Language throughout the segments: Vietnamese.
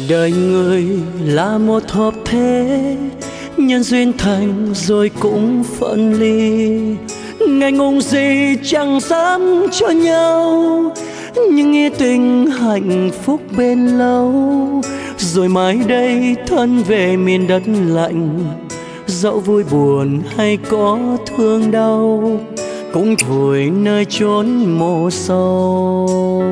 Đời người là một hợp thế, nhân duyên thành rồi cũng phân ly. Ngày ngùng gì chẳng dám cho nhau, nhưng nghĩa tình hạnh phúc bền lâu. Rồi mai đây thân về miền đất lạnh, dẫu vui buồn hay có thương đau, cũng vùi nơi chốn mồ sâu.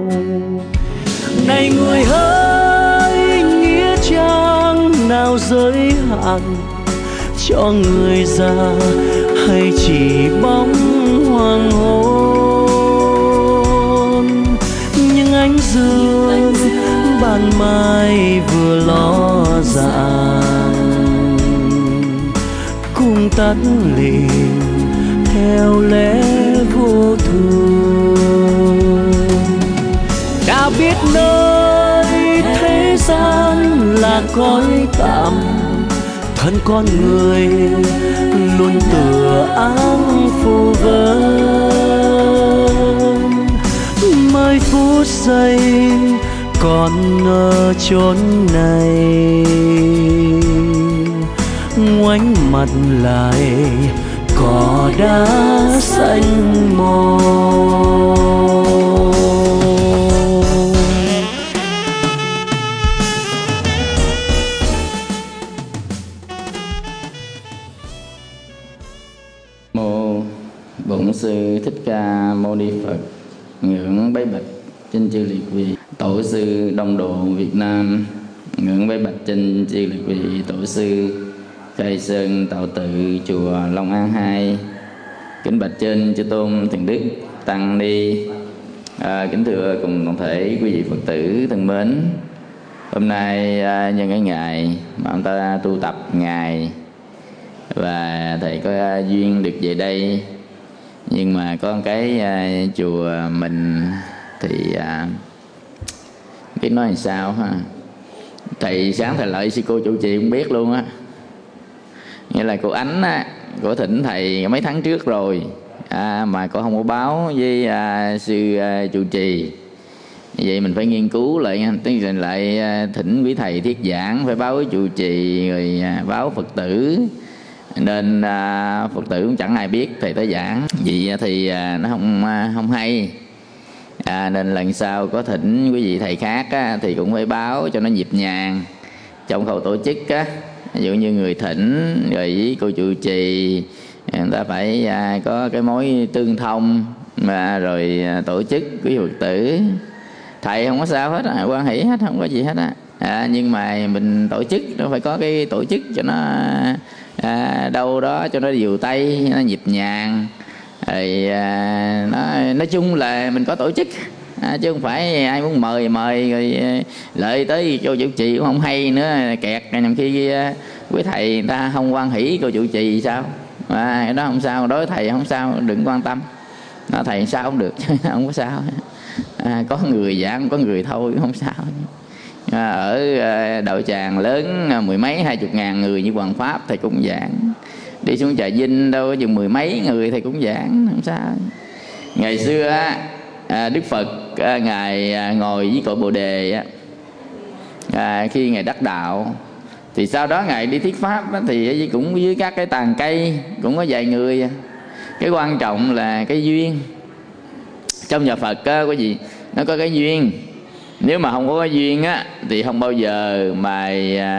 Này người ơi, nghĩa trang nào giới hạn cho người già, hay chỉ bóng hoàng hôn? Nhưng ánh dương ban mai vừa ló dạng, cũng tắt lìa theo lẽ vô thường. Đã biết nơi thế gian là cõi tạm, thân con người luôn tựa áng phù vân. Mấy phút giây còn ở chốn này, ngoảnh mặt lại cỏ đá xanh màu. Mô Bổn Sư Thích Ca Mâu Ni Phật. Ngưỡng bái bạch trên chư liệt vị tổ sư Đông Độ Việt Nam. Ngưỡng bái bạch trên chư liệt vị tổ sư Khai Sơn Tạo Tự chùa Long An 2. Kính bạch trên chư tôn thiền đức tăng ni. Kính thưa cùng toàn thể quý vị Phật tử thân mến. Hôm nay nhân cái ngày mà chúng ta tu tập ngày, và thầy có duyên được về đây. Nhưng mà có một cái chùa mình thì biết nói làm sao ha. Thầy sáng thầy lợi sư cô chủ trì cũng biết luôn á. Nghĩa là cô Ánh á, cô thỉnh thầy mấy tháng trước rồi, mà cô không có báo với sư chủ trì. Vậy mình phải nghiên cứu lại nha. Tức là lại thỉnh quý thầy thuyết giảng, phải báo với chủ trì rồi báo Phật tử. Nên Phật tử cũng chẳng ai biết thầy tới giảng. Vậy thì nó không hay. Nên lần sau có thỉnh quý vị thầy khác thì cũng phải báo cho nó nhịp nhàng trong khâu tổ chức á. Ví dụ như người thỉnh rồi với cô trụ trì, người ta phải có cái mối tương thông, mà rồi tổ chức quý Phật tử. Thầy không có sao hết, quan hỷ hết, không có gì hết á. Nhưng mà mình tổ chức nó phải có cái tổ chức cho nó đâu đó cho nó dìu tay, nó nhịp nhàng. Rồi nói chung là mình có tổ chức, chứ không phải ai muốn mời rồi lợi tới cô chủ trì cũng không hay nữa, kẹt. Nhằm khi quý thầy người ta không quan hỷ cô chủ trì sao, cái đó không sao. Đối với thầy không sao, đừng quan tâm. Nó thầy sao cũng được chứ không có sao. Có người giảng, có người thôi không sao. Ở đạo tràng lớn mười mấy 20 ngàn người như Hoàng Pháp thầy cũng giảng. Đi xuống Trà Vinh đâu có chừng mười mấy người thầy cũng giảng, không sao. Ngày xưa Đức Phật ngài ngồi với cội Bồ Đề khi ngài đắc đạo, thì sau đó ngài đi thuyết pháp thì cũng với các cái tàn cây cũng có vài người. Cái quan trọng là cái duyên. Trong nhà Phật có gì nó có cái duyên. Nếu mà không có cái duyên thì không bao giờ mà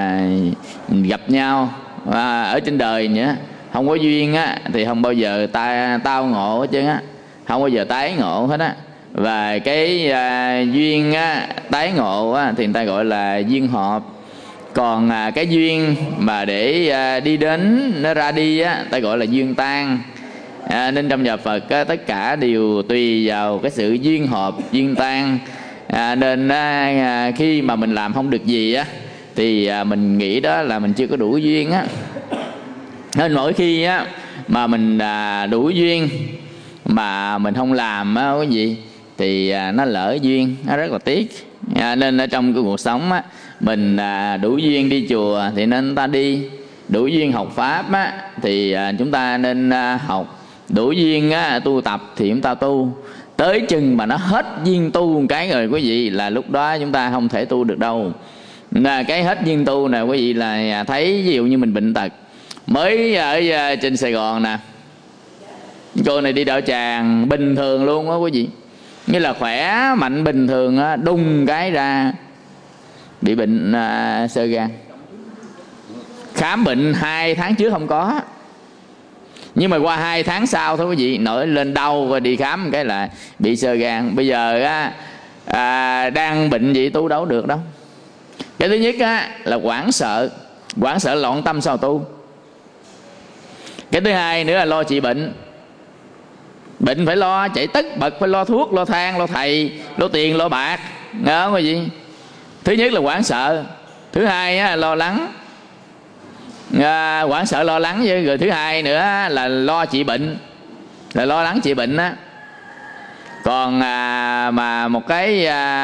gặp nhau ở trên đời nữa. Không có duyên thì không bao giờ tao ngộ hết trơn á, không bao giờ tái ngộ hết á. Và cái duyên tái ngộ thì người ta gọi là duyên hợp. Còn cái duyên mà để đi đến nó ra đi ta gọi là duyên tan. Nên trong nhà Phật tất cả đều tùy vào cái sự duyên hợp, duyên tan. Nên khi mà mình làm không được gì thì mình nghĩ đó là mình chưa có đủ duyên á. Nên mỗi khi mà mình đủ duyên mà mình không làm cái gì thì nó lỡ duyên, nó rất là tiếc. Nên ở trong cái cuộc sống mình đủ duyên đi chùa thì nên ta đi, đủ duyên học pháp thì chúng ta nên học, đủ duyên tu tập thì chúng ta tu. Tới chừng mà nó hết duyên tu một cái rồi quý vị, là lúc đó chúng ta không thể tu được đâu. Là cái hết duyên tu nè quý vị, là thấy ví dụ như mình bệnh tật. Mới ở trên Sài Gòn nè, cô này đi đạo tràng bình thường luôn á quý vị, như là khỏe mạnh bình thường á, đùng cái ra bị bệnh xơ gan. Khám bệnh 2 tháng trước không có, nhưng mà qua 2 tháng sau thôi quý vị, nổi lên đau rồi đi khám cái là bị xơ gan. Bây giờ á, đang bệnh gì tu đâu được đâu. Cái thứ nhất á, là hoảng sợ loạn tâm sao tu. Cái thứ hai nữa là lo trị bệnh. Bệnh phải lo chạy tất bật, phải lo thuốc, lo thang, lo thầy, lo tiền, lo bạc, nghe không quý vị? Thứ nhất là hoảng sợ, thứ hai á, lo lắng. Hoảng sợ lo lắng với, rồi thứ hai nữa là lo trị bệnh, là lo lắng trị bệnh á. Còn mà một cái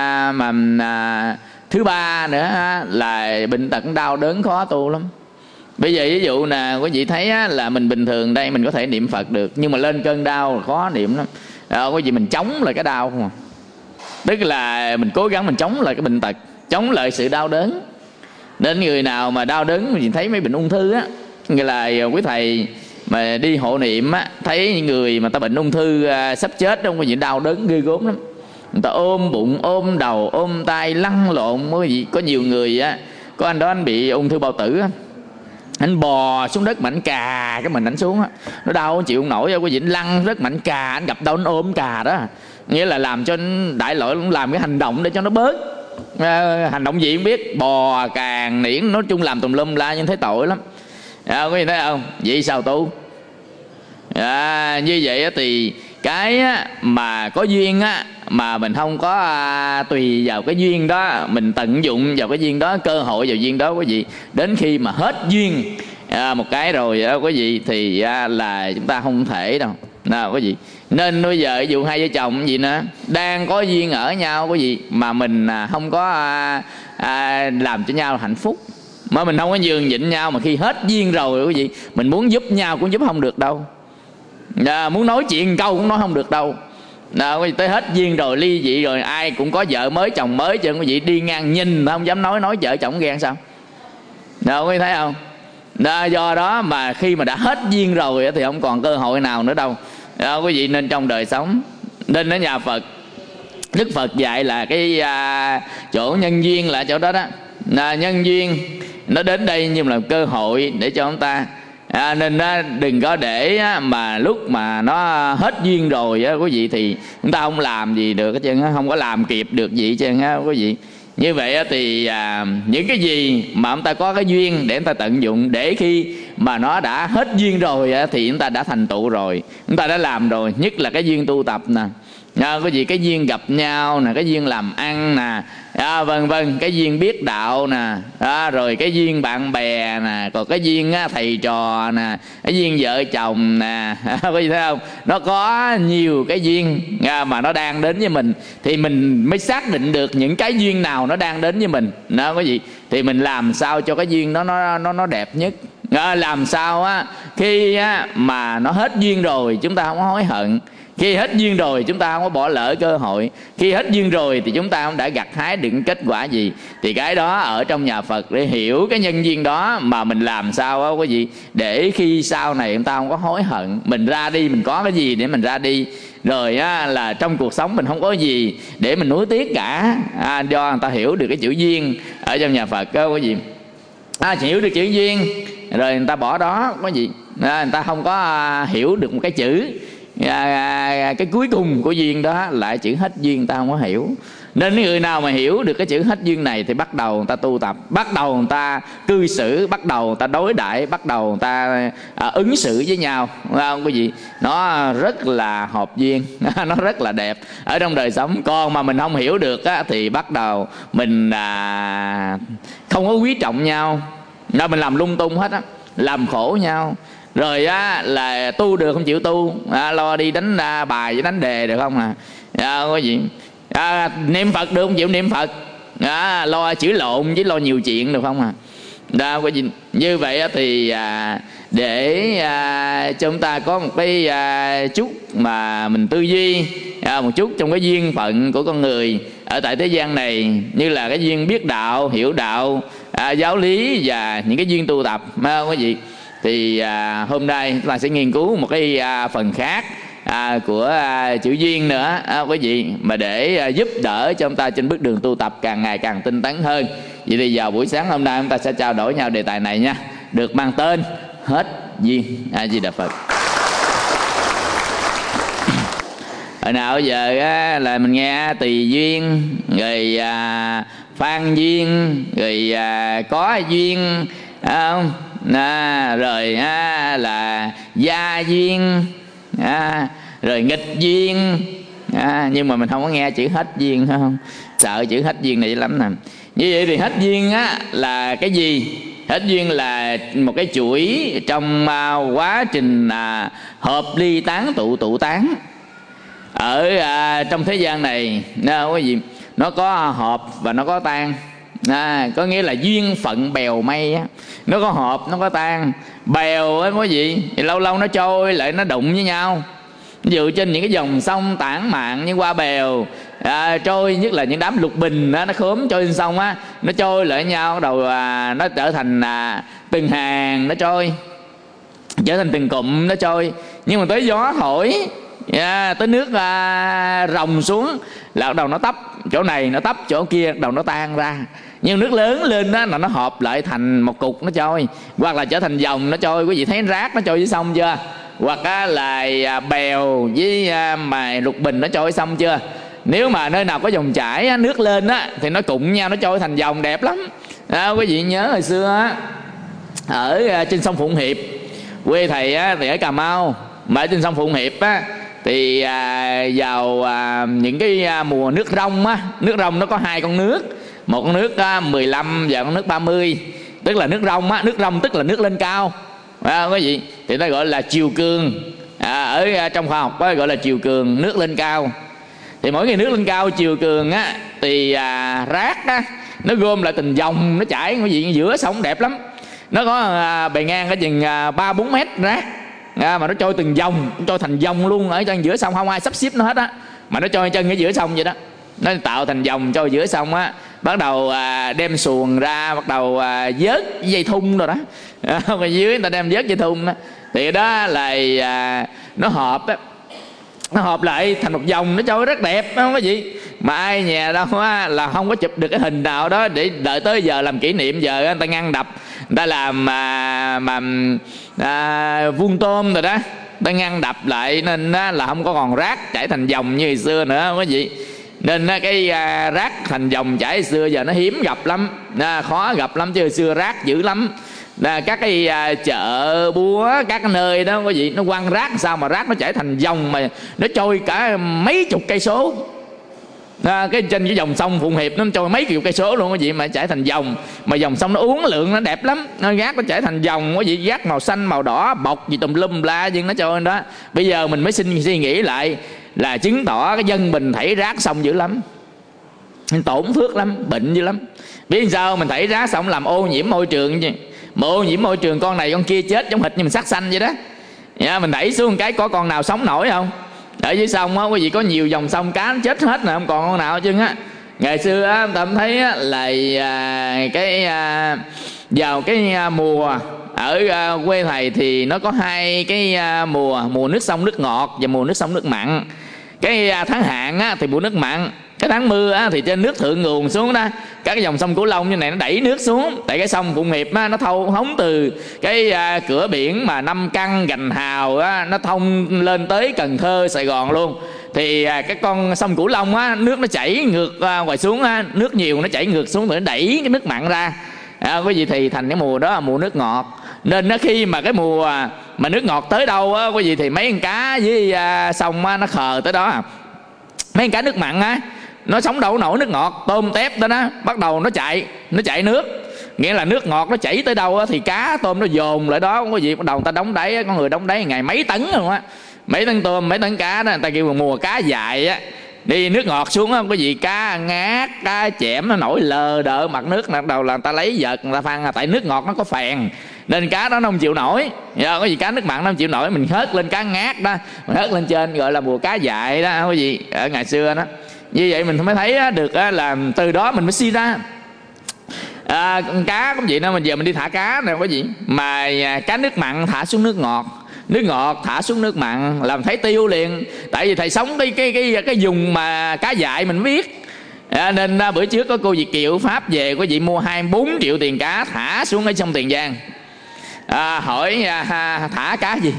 thứ ba nữa là bệnh tật đau đớn khó tu lắm. Bây giờ ví dụ nè quý vị thấy á, là mình bình thường đây mình có thể niệm Phật được, nhưng mà lên cơn đau là khó niệm lắm. Quý vị mình chống lại cái đau không à? Tức là mình cố gắng mình chống lại cái bệnh tật, chống lại sự đau đớn. Nên người nào mà đau đớn, mình thấy mấy bệnh ung thư á, nghĩa là quý thầy mà đi hộ niệm á, thấy những người mà ta bệnh ung thư sắp chết đâu, quý vị đau đớn ghê gớm lắm. Người ta ôm bụng, ôm đầu, ôm tay, lăn lộn. Quý vị có nhiều người á, có anh đó anh bị ung thư bao tử á, anh bò xuống đất mà anh cà cái mình ảnh xuống á, nó đau chịu không nổi. Quý vị lăn rất mạnh cà, anh gặp đâu anh ôm cà đó, nghĩa là làm cho anh đại loại làm cái hành động để cho nó bớt. Hành động gì không biết, bò càng niễn, nói chung làm tùm lum la, nhưng thấy tội lắm. Quý vị thấy không? Vậy sao tu? Như vậy thì cái mà có duyên á, mà mình không có tùy vào cái duyên đó, mình tận dụng vào cái duyên đó, cơ hội vào duyên đó quý vị, đến khi mà hết duyên một cái rồi quý vị thì là chúng ta không thể đâu nào quý vị. Nên bây giờ ví dụ hai vợ chồng gì nữa đang có duyên ở nhau quý vị, mà mình không có làm cho nhau hạnh phúc, mà mình không có nhường nhịn nhau, mà khi hết duyên rồi quý vị, mình muốn giúp nhau cũng giúp không được đâu. Muốn nói chuyện câu cũng nói không được đâu. Quý vị tới hết duyên rồi, ly dị rồi, ai cũng có vợ mới chồng mới chứ quý vị đi ngang nhìn không dám nói vợ chồng ghen sao? Quý vị thấy không? Do đó mà khi mà đã hết duyên rồi thì không còn cơ hội nào nữa đâu. Quý vị nên trong đời sống, nên ở nhà Phật, Đức Phật dạy là cái chỗ nhân duyên là chỗ đó đó. Nhân duyên nó đến đây nhưng là cơ hội để cho chúng ta nên đừng có để mà lúc mà nó hết duyên rồi quý vị thì chúng ta không làm gì được hết trơn, không có làm kịp được gì hết trơn quý vị. Như vậy thì những cái gì mà chúng ta có cái duyên để chúng ta tận dụng, để khi mà nó đã hết duyên rồi thì chúng ta đã thành tựu rồi, chúng ta đã làm rồi. Nhất là cái duyên tu tập nè, quý vị, cái duyên gặp nhau nè, cái duyên làm ăn nè, vân vân, cái duyên biết đạo nè, rồi cái duyên bạn bè nè, còn cái duyên thầy trò nè, cái duyên vợ chồng nè, quý vị thấy không? Nó có nhiều cái duyên mà nó đang đến với mình, thì mình mới xác định được những cái duyên nào nó đang đến với mình đó quý vị. Thì mình làm sao cho cái duyên đó nó đẹp nhất. Làm sao khi mà nó hết duyên rồi chúng ta không có hối hận, khi hết duyên rồi chúng ta không có bỏ lỡ cơ hội, khi hết duyên rồi thì chúng ta không đã gặt hái được kết quả gì. Thì cái đó ở trong nhà Phật để hiểu cái nhân duyên đó mà mình làm sao đó quý vị, để khi sau này chúng ta không có hối hận. Mình ra đi mình có cái gì để mình ra đi, rồi là trong cuộc sống mình không có gì để mình nuối tiếc cả. Do người ta hiểu được cái chữ duyên ở trong nhà Phật đó quý vị. Hiểu được chữ duyên rồi người ta bỏ đó quý vị. Người ta không có hiểu được một cái chữ, cái cuối cùng của duyên đó lại chữ hết duyên, người ta không có hiểu. Nên người nào mà hiểu được cái chữ hết duyên này thì bắt đầu người ta tu tập, bắt đầu người ta cư xử, bắt đầu người ta đối đãi, bắt đầu người ta ứng xử với nhau, quý vị. Nó rất là hợp duyên, nó rất là đẹp ở trong đời sống. Còn mà mình không hiểu được thì bắt đầu mình không có quý trọng nhau, mình làm lung tung hết làm khổ nhau. Rồi là tu được không chịu tu, lo đi đánh bài với đánh đề được không quý vị. Niệm Phật được không chịu niệm Phật, lo chửi lộn với lo nhiều chuyện được không Đó, quý vị. Như vậy thì để chúng ta có một cái chút mà mình tư duy một chút trong cái duyên phận của con người ở tại thế gian này, như là cái duyên biết đạo, hiểu đạo, giáo lý và những cái duyên tu tập, quý vị. Thì hôm nay chúng ta sẽ nghiên cứu một cái phần khác của chữ duyên nữa, quý vị, mà để giúp đỡ cho chúng ta trên bước đường tu tập càng ngày càng tinh tấn hơn. Vậy thì vào buổi sáng hôm nay chúng ta sẽ trao đổi nhau đề tài này nha, được mang tên hết duyên. A Di Đà Phật. Hồi nào giờ là mình nghe tùy duyên, rồi phan duyên, rồi có duyên, không? Rồi là gia duyên, rồi nghịch duyên, nhưng mà mình không có nghe chữ hết duyên, không? Sợ chữ hết duyên này lắm nè. Như vậy thì hết duyên là cái gì? Hết duyên là một cái chuỗi trong quá trình hợp ly tán tụ tán ở trong thế gian này. Cái gì? Nó có hợp và nó có tan. Có nghĩa là duyên phận bèo mây nó có hợp, nó có tan. Bèo á quý vị, thì lâu lâu nó trôi lại, nó đụng với nhau. Ví dụ trên những cái dòng sông tản mạn như Qua Bèo, trôi, nhất là những đám lục bình nó khóm trôi trên sông nó trôi lại với nhau, đầu nó trở thành từng hàng, nó trôi trở thành từng cụm, nó trôi. Nhưng mà tới gió thổi, tới nước rồng xuống là đầu nó tấp chỗ này, nó tấp chỗ kia, đầu nó tan ra. Nhưng nước lớn lên là nó hợp lại thành một cục, nó trôi, hoặc là trở thành dòng, nó trôi. Quý vị thấy rác nó trôi dưới sông chưa? Hoặc là bèo với mà lục bình nó trôi sông chưa? Nếu mà nơi nào có dòng chảy nước lên thì nó cụng nhau, nó trôi thành dòng đẹp lắm. Quý vị nhớ hồi xưa ở trên sông Phụng Hiệp, quê thầy thì ở Cà Mau, mà ở trên sông Phụng Hiệp thì vào những cái mùa nước rông nước rông nó có hai con nước, một con nước 15 và con nước 30, tức là nước rông nước rông tức là nước lên cao, quý vị, thì nó gọi là chiều cường. Ở trong khoa học gọi là chiều cường, nước lên cao. Thì mỗi ngày nước lên cao chiều cường thì rác nó gom lại từng dòng, nó chảy quý vị giữa sông đẹp lắm. Nó có bề ngang cái chừng 3-4 mét rác, mà nó trôi từng dòng, trôi thành dòng luôn ở trong giữa sông, không ai sắp xếp nó hết mà nó trôi chân ở giữa sông vậy đó. Nó tạo thành dòng trôi giữa sông bắt đầu đem xuồng ra, bắt đầu vớt dây thun rồi đó. Ở dưới người ta đem vớt dây thun thì đó là nó hợp lại thành một dòng, nó trôi rất đẹp, không có gì. Mà ai nhà đâu là không có chụp được cái hình nào đó để đợi tới giờ làm kỷ niệm. Giờ người ta ngăn đập, người ta làm vuông tôm rồi đó, ta ngăn đập lại nên là không có còn rác chảy thành dòng như hồi xưa nữa, quý vị. Nên cái rác thành dòng chảy hồi xưa giờ nó hiếm gặp lắm, khó gặp lắm, chứ hồi xưa rác dữ lắm. Các cái chợ búa, các cái nơi đó quý vị, nó quăng rác sao mà rác nó chảy thành dòng, mà nó trôi cả mấy chục cây số. Cái trên cái dòng sông Phụng Hiệp nó trôi mấy chục cây số luôn quý vị, mà chảy thành dòng. Mà dòng sông nó uốn lượn, nó đẹp lắm. Rác nó chảy thành dòng quý vị, rác màu xanh màu đỏ bọc gì tùm lum la, nhưng nó trôi đó. Bây giờ mình mới suy nghĩ lại là chứng tỏ cái dân mình thảy rác xong dữ lắm, tổn phước lắm, bệnh dữ lắm. Biết sao mình thảy rác xong làm ô nhiễm môi trường chứ. Mà ô nhiễm môi trường, con này con kia chết giống hệt như mình sát sanh vậy đó. Mình đẩy xuống cái có con nào sống nổi không? Ở dưới sông quý vị có nhiều dòng sông cá nó chết hết nè, không còn con nào chứ Ngày xưa ta thấy là vào cái mùa ở quê thầy thì nó có hai cái mùa nước sông nước ngọt và mùa nước sông nước mặn. Cái tháng hạn thì mùa nước mặn, cái tháng mưa thì trên nước thượng nguồn xuống đó, các cái dòng sông Cửu Long như này nó đẩy nước xuống. Tại cái sông Phụng Hiệp nó hống từ cái cửa biển mà Nam Căn, Gành Hào nó thông lên tới Cần Thơ, Sài Gòn luôn. Thì cái con sông Cửu Long nước nó chảy ngược ngoài xuống, nước nhiều nó chảy ngược xuống rồi nó đẩy cái nước mặn ra. Quý vị, thì thành cái mùa đó là mùa nước ngọt. Nên khi mà cái mùa mà nước ngọt tới đâu quý vị, thì mấy con cá với sông nó khờ tới đó. Mấy con cá nước mặn nó sống đâu nổi nước ngọt, tôm tép đó bắt đầu nó chạy nước. Nghĩa là nước ngọt nó chảy tới đâu thì cá tôm nó dồn lại đó, quý vị. Bắt đầu người ta đóng đáy, có người đóng đáy ngày mấy tấn luôn mấy tấn tôm, mấy tấn cá đó, người ta kêu mùa cá dại đi nước ngọt xuống không có gì, cá ngát cá chẽm nó nổi lờ đờ mặt nước, bắt đầu là người ta lấy vợt người ta phăng, tại nước ngọt nó có phèn nên cá đó nó không chịu nổi. Có gì cá nước mặn nó không chịu nổi, mình hớt lên cá ngát đó, mình hớt lên trên gọi là mùa cá dại đó, không có gì ở ngày xưa đó. Như vậy mình mới thấy được là từ đó mình mới suy ra cá cũng vậy đó. Mình giờ mình đi thả cá này không có gì, mà cá nước mặn thả xuống nước ngọt, nước ngọt thả xuống nước mặn làm thấy tiêu liền. Tại vì thầy sống cái vùng mà cá dại mình biết. Nên bữa trước có cô Việt Kiều Pháp về, có vị mua 24 triệu tiền cá thả xuống ở sông Tiền Giang. Hỏi thả cá gì?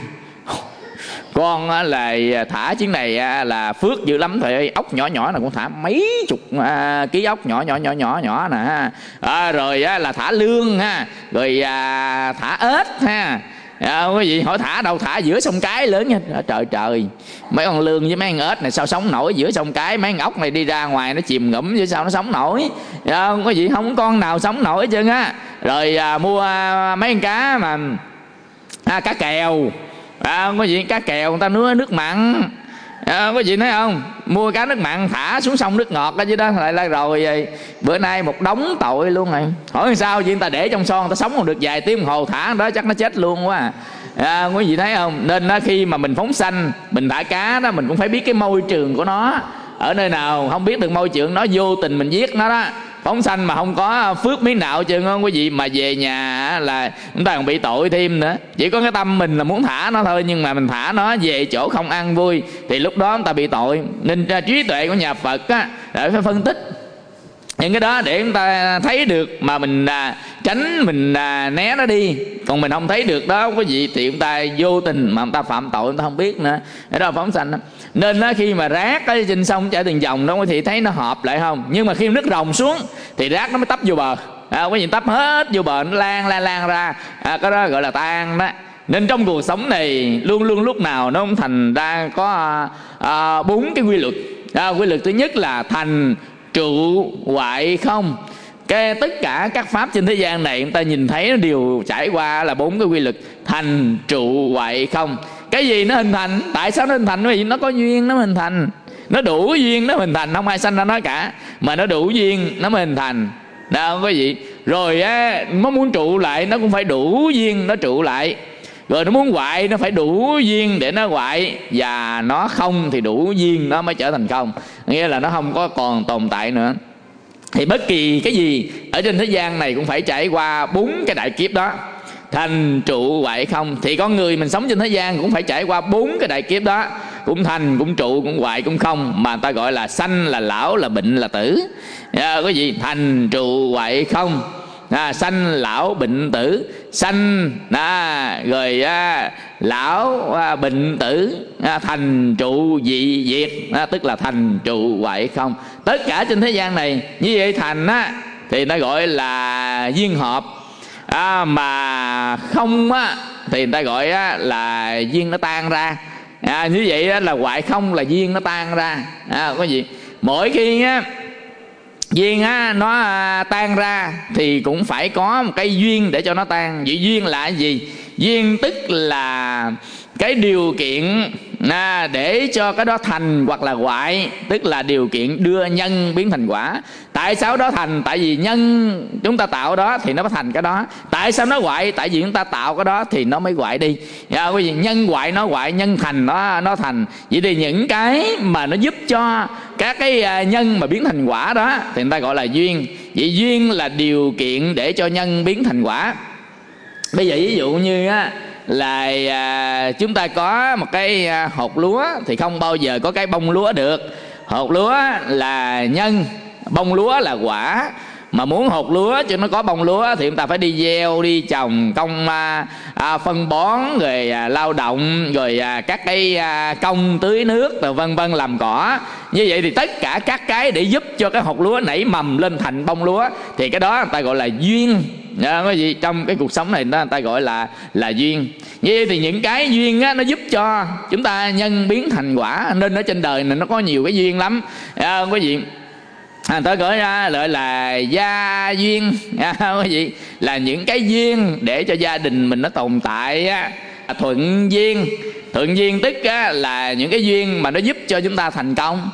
Con là thả chuyến này là phước dữ lắm thầy ơi, ốc nhỏ nhỏ là con thả mấy chục ký ốc nhỏ nè. Rồi là thả lương ha, rồi thả ếch ha. Quý vị hỏi thả đâu? Thả giữa sông Cái lớn nha. Trời, mấy con lương với mấy con ếch này sao sống nổi giữa sông Cái? Mấy con ốc này đi ra ngoài nó chìm ngủm chứ sao nó sống nổi? Quý vị không có con nào sống nổi hết trơn á. Rồi mua mấy con cá mà cá kèo. Quý vị cá kèo người ta nuôi nước mặn. Quý vị thấy không? Mua cá nước mặn thả xuống sông nước ngọt ở dưới đó lại rồi bữa nay một đống tội luôn rồi. Hỏi sao vậy? Người ta để trong son người ta sống còn được vài tiếng đồng hồ, thả đó chắc nó chết luôn quá. Quý vị thấy không? Nên khi mà mình phóng sanh, mình thả cá đó, mình cũng phải biết cái môi trường của nó ở nơi nào. Không biết được môi trường nó, vô tình mình giết nó đó. Phóng sanh mà không có phước miếng nào chứ không quý vị, mà về nhà là chúng ta còn bị tội thêm nữa. Chỉ có cái tâm mình là muốn thả nó thôi, nhưng mà mình thả nó về chỗ không ăn vui thì lúc đó chúng ta bị tội. Nên trí tuệ của nhà Phật á, để phải phân tích những cái đó để chúng ta thấy được mà mình tránh, mình né nó đi. Còn mình không thấy được đó quý vị thì chúng ta vô tình mà chúng ta phạm tội, chúng ta không biết nữa. Đó là phóng sanh đó. Nên khi mà rác ở trên sông chảy từng vòng đó thì thấy nó hợp lại không, nhưng mà khi nước ròng xuống thì rác nó mới tấp vô bờ. Quý vị tấp hết vô bờ, nó lan ra. Cái đó gọi là tan đó. Nên trong cuộc sống này luôn luôn lúc nào nó cũng thành ra có 4 cái quy luật. Quy luật thứ nhất là thành, trụ, hoại, không. Tất cả các pháp trên thế gian này chúng ta nhìn thấy nó đều trải qua là 4 cái quy luật thành, trụ, hoại, không. Cái gì nó hình thành? Tại sao nó hình thành? Vì nó có duyên nó hình thành. Nó đủ duyên nó hình thành, không ai sanh ra nó cả, mà nó đủ duyên nó mới hình thành. Đâu có gì. Rồi nó muốn trụ lại nó cũng phải đủ duyên nó trụ lại. Rồi nó muốn hoại nó phải đủ duyên để nó hoại. Và nó không thì đủ duyên nó mới trở thành không. Nghĩa là nó không có còn tồn tại nữa. Thì bất kỳ cái gì ở trên thế gian này cũng phải trải qua 4 cái đại kiếp đó: thành, trụ, hoại, không. Thì con người mình sống trên thế gian cũng phải trải qua 4 cái đại kiếp đó, cũng thành, cũng trụ, cũng hoại, cũng không. Mà người ta gọi là sanh, là lão, là bệnh, là tử. Cái gì? Thành, trụ, hoại, không. Sanh, lão, bệnh, tử. Sanh rồi lão, bệnh, tử, thành, trụ, dị, diệt. Tức là thành, trụ, hoại, không. Tất cả trên thế gian này như vậy thành thì nó gọi là duyên hợp. Mà không thì người ta gọi là duyên nó tan ra. Như vậy là hoại, không là duyên nó tan ra. Có gì? Mỗi khi duyên nó tan ra thì cũng phải có một cái duyên để cho nó tan. Vậy duyên là cái gì? Duyên tức là cái điều kiện để cho cái đó thành hoặc là hoại, tức là điều kiện đưa nhân biến thành quả. Tại sao đó thành? Tại vì nhân chúng ta tạo đó thì nó mới thành cái đó. Tại sao nó hoại? Tại vì chúng ta tạo cái đó thì nó mới hoại đi. Cái gì? Nhân hoại nó hoại, nhân thành nó thành. Vậy thì những cái mà nó giúp cho các cái nhân mà biến thành quả đó thì người ta gọi là duyên. Vậy duyên là điều kiện để cho nhân biến thành quả. Bây giờ ví dụ như là chúng ta có một cái hột lúa thì không bao giờ có cái bông lúa được. Hột lúa là nhân, bông lúa là quả. Mà muốn hột lúa cho nó có bông lúa thì chúng ta phải đi gieo, đi trồng, công phân bón, rồi lao động, rồi các cái công tưới nước, rồi vân vân, làm cỏ. Như vậy thì tất cả các cái để giúp cho cái hột lúa nảy mầm lên thành bông lúa thì cái đó người ta gọi là duyên. Cái gì? Trong cái cuộc sống này người ta gọi là duyên. Như vậy thì những cái duyên nó giúp cho chúng ta nhân biến thành quả. Nên ở trên đời này nó có nhiều cái duyên lắm. Cái gì? Tôi gọi ra gọi là gia duyên. Cái gì? Là những cái duyên để cho gia đình mình nó tồn tại. Thuận duyên. Thuận duyên tức là những cái duyên mà nó giúp cho chúng ta thành công.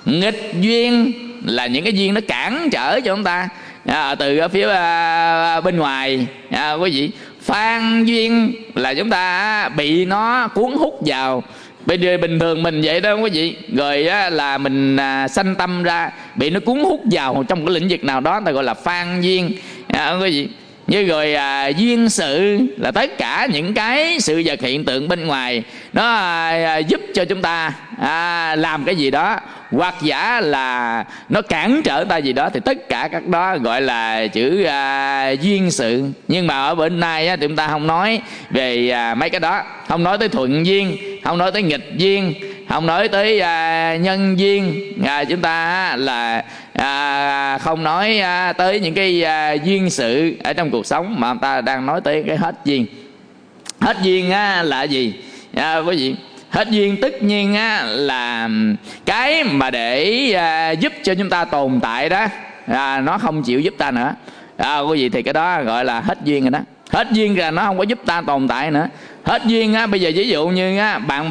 Nghịch duyên là những cái duyên nó cản trở cho chúng ta từ ở phía bên ngoài quý vị. Phan duyên là chúng ta bị nó cuốn hút vào. Bây giờ bình thường mình vậy đó quý vị, rồi là mình sanh tâm ra bị nó cuốn hút vào trong cái lĩnh vực nào đó, ta gọi là phan duyên quý vị. Như rồi duyên sự là tất cả những cái sự vật hiện tượng bên ngoài nó giúp cho chúng ta làm cái gì đó, hoặc giả là nó cản trở ta gì đó, thì tất cả các đó gọi là chữ duyên sự. Nhưng mà ở bên nay thì chúng ta không nói về mấy cái đó, không nói tới thuận duyên, không nói tới nghịch duyên, không nói tới nhân duyên, chúng ta là không nói tới những cái duyên sự ở trong cuộc sống, mà người ta đang nói tới cái hết duyên. Hết duyên là gì quý vị? Hết duyên tất nhiên là cái mà để giúp cho chúng ta tồn tại đó, nó không chịu giúp ta nữa quý vị, thì cái đó gọi là hết duyên rồi đó. Hết duyên là nó không có giúp ta tồn tại nữa. Hết duyên bây giờ ví dụ như bạn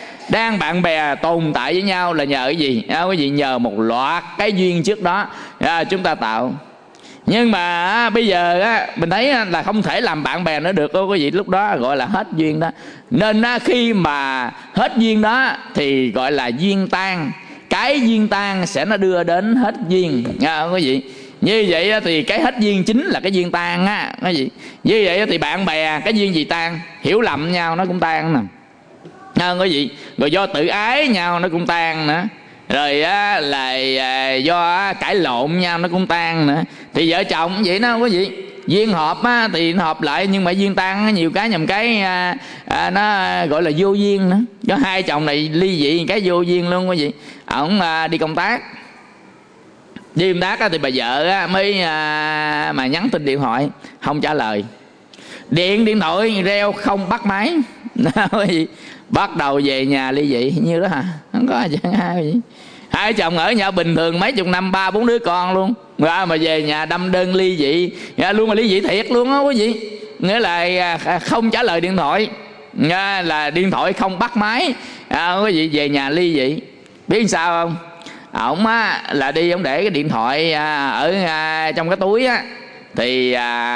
bè tồn tại với nhau là nhờ cái gì quý vị? Nhờ một loạt cái duyên trước đó chúng ta tạo. Nhưng mà bây giờ mình thấy là không thể làm bạn bè nữa được quý vị, lúc đó gọi là hết duyên đó. Nên khi mà hết duyên đó thì gọi là duyên tan. Cái duyên tan sẽ nó đưa đến hết duyên quý vị. Như vậy thì cái hết duyên chính là cái duyên tan quý vị. Như vậy thì bạn bè cái duyên gì tan? Hiểu lầm nhau nó cũng tan nè quý vị. Rồi do tự ái nhau nó cũng tan nữa. Rồi là do cãi lộn nhau nó cũng tan nữa. Thì vợ chồng cũng vậy đó quý vị. Duyên hợp thì nó hợp lại, nhưng mà duyên tan nhiều cái nhầm cái nó gọi là vô duyên nữa. Có hai chồng này ly dị cái vô duyên luôn quý vị. Ổng đi công tác, thì bà vợ mới mà nhắn tin điện thoại không trả lời, điện thoại reo không bắt máy quý vị. Bắt đầu về nhà ly dị như đó hả? Không có chẳng ai gì. Hai chồng ở nhà bình thường mấy chục năm, 3-4 đứa con luôn, mà về nhà đâm đơn ly dị luôn, mà ly dị thiệt luôn á quý vị. Nghĩa là không trả lời điện thoại, là điện thoại không bắt máy quý vị, về nhà ly dị. Biết sao không? Ổng là đi ổng để cái điện thoại ở trong cái túi thì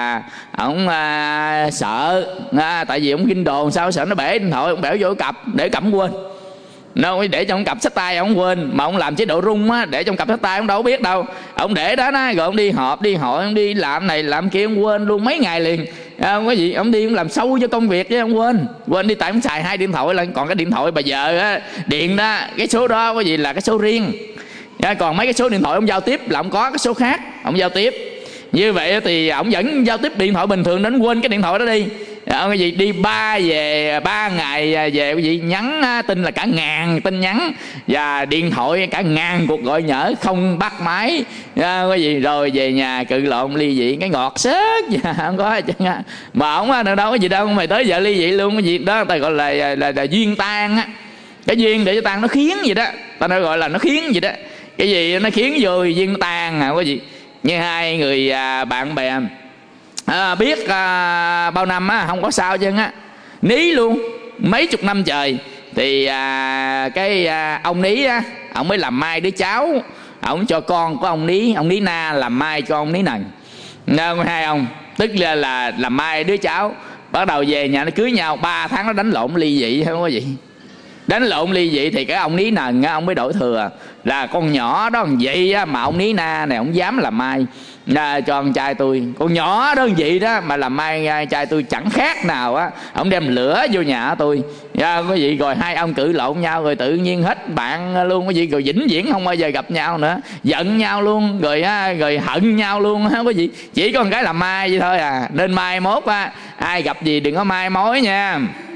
ổng sợ, tại vì ổng kinh đồn sao, sợ nó bể điện thoại, ổng bể vô cặp để cẩm quên. Nó để trong cặp xách tay ổng quên, mà ổng làm chế độ rung để trong cặp xách tay ổng đâu biết đâu. Ổng để đó rồi ổng đi họp, đi hội, ổng đi làm này làm kia, ổng quên luôn mấy ngày liền cái gì. Ổng đi ổng làm sâu cho công việc chứ ổng quên đi, tại ổng xài hai điện thoại. Là còn cái điện thoại bà vợ điện đó, cái số đó cái gì là cái số riêng, còn mấy cái số điện thoại ông giao tiếp là ông có cái số khác ông giao tiếp. Như vậy thì ông vẫn giao tiếp điện thoại bình thường, đến quên cái điện thoại đó đi. Cái gì đi 3 ngày về quý vị, nhắn tin là cả 1000 tin nhắn, và điện thoại cả 1000 cuộc gọi nhỡ không bắt máy cái gì. Rồi về nhà cự lộn ly dị, cái ngọt xớt không có chẳng. Mà ông đâu có gì đâu, mày tới giờ ly dị luôn cái gì đó, người ta gọi là duyên tan Cái duyên để cho tan nó khiến gì đó, ta nói gọi là nó khiến gì đó. Cái gì nó khiến vô duyên tan quý vị. Như hai người bạn bè biết bao năm không có sao chứ ní luôn mấy chục năm trời. Thì cái ông ní ông mới làm mai đứa cháu, ông cho con của ông ní Na làm mai cho ông ní Nần. Hai ông tức là làm mai đứa cháu. Bắt đầu về nhà nó cưới nhau 3 tháng nó đánh lộn ly dị không có gì. Đánh lộn ly dị thì cái ông ní Nần ông mới đổi thừa là con nhỏ đó làm vậy mà ông ní Na này ông dám làm mai cho con trai tôi. Con nhỏ đó vậy đó mà làm mai trai tôi chẳng khác nào ông đem lửa vô nhà tôi cái gì. Rồi hai ông cự lộn nhau, rồi tự nhiên hết bạn luôn cái gì. Rồi vĩnh viễn không bao giờ gặp nhau nữa, giận nhau luôn, rồi hận nhau luôn cái gì. Chỉ có một cái làm mai vậy thôi Nên mai mốt ai gặp gì đừng có mai mối nha.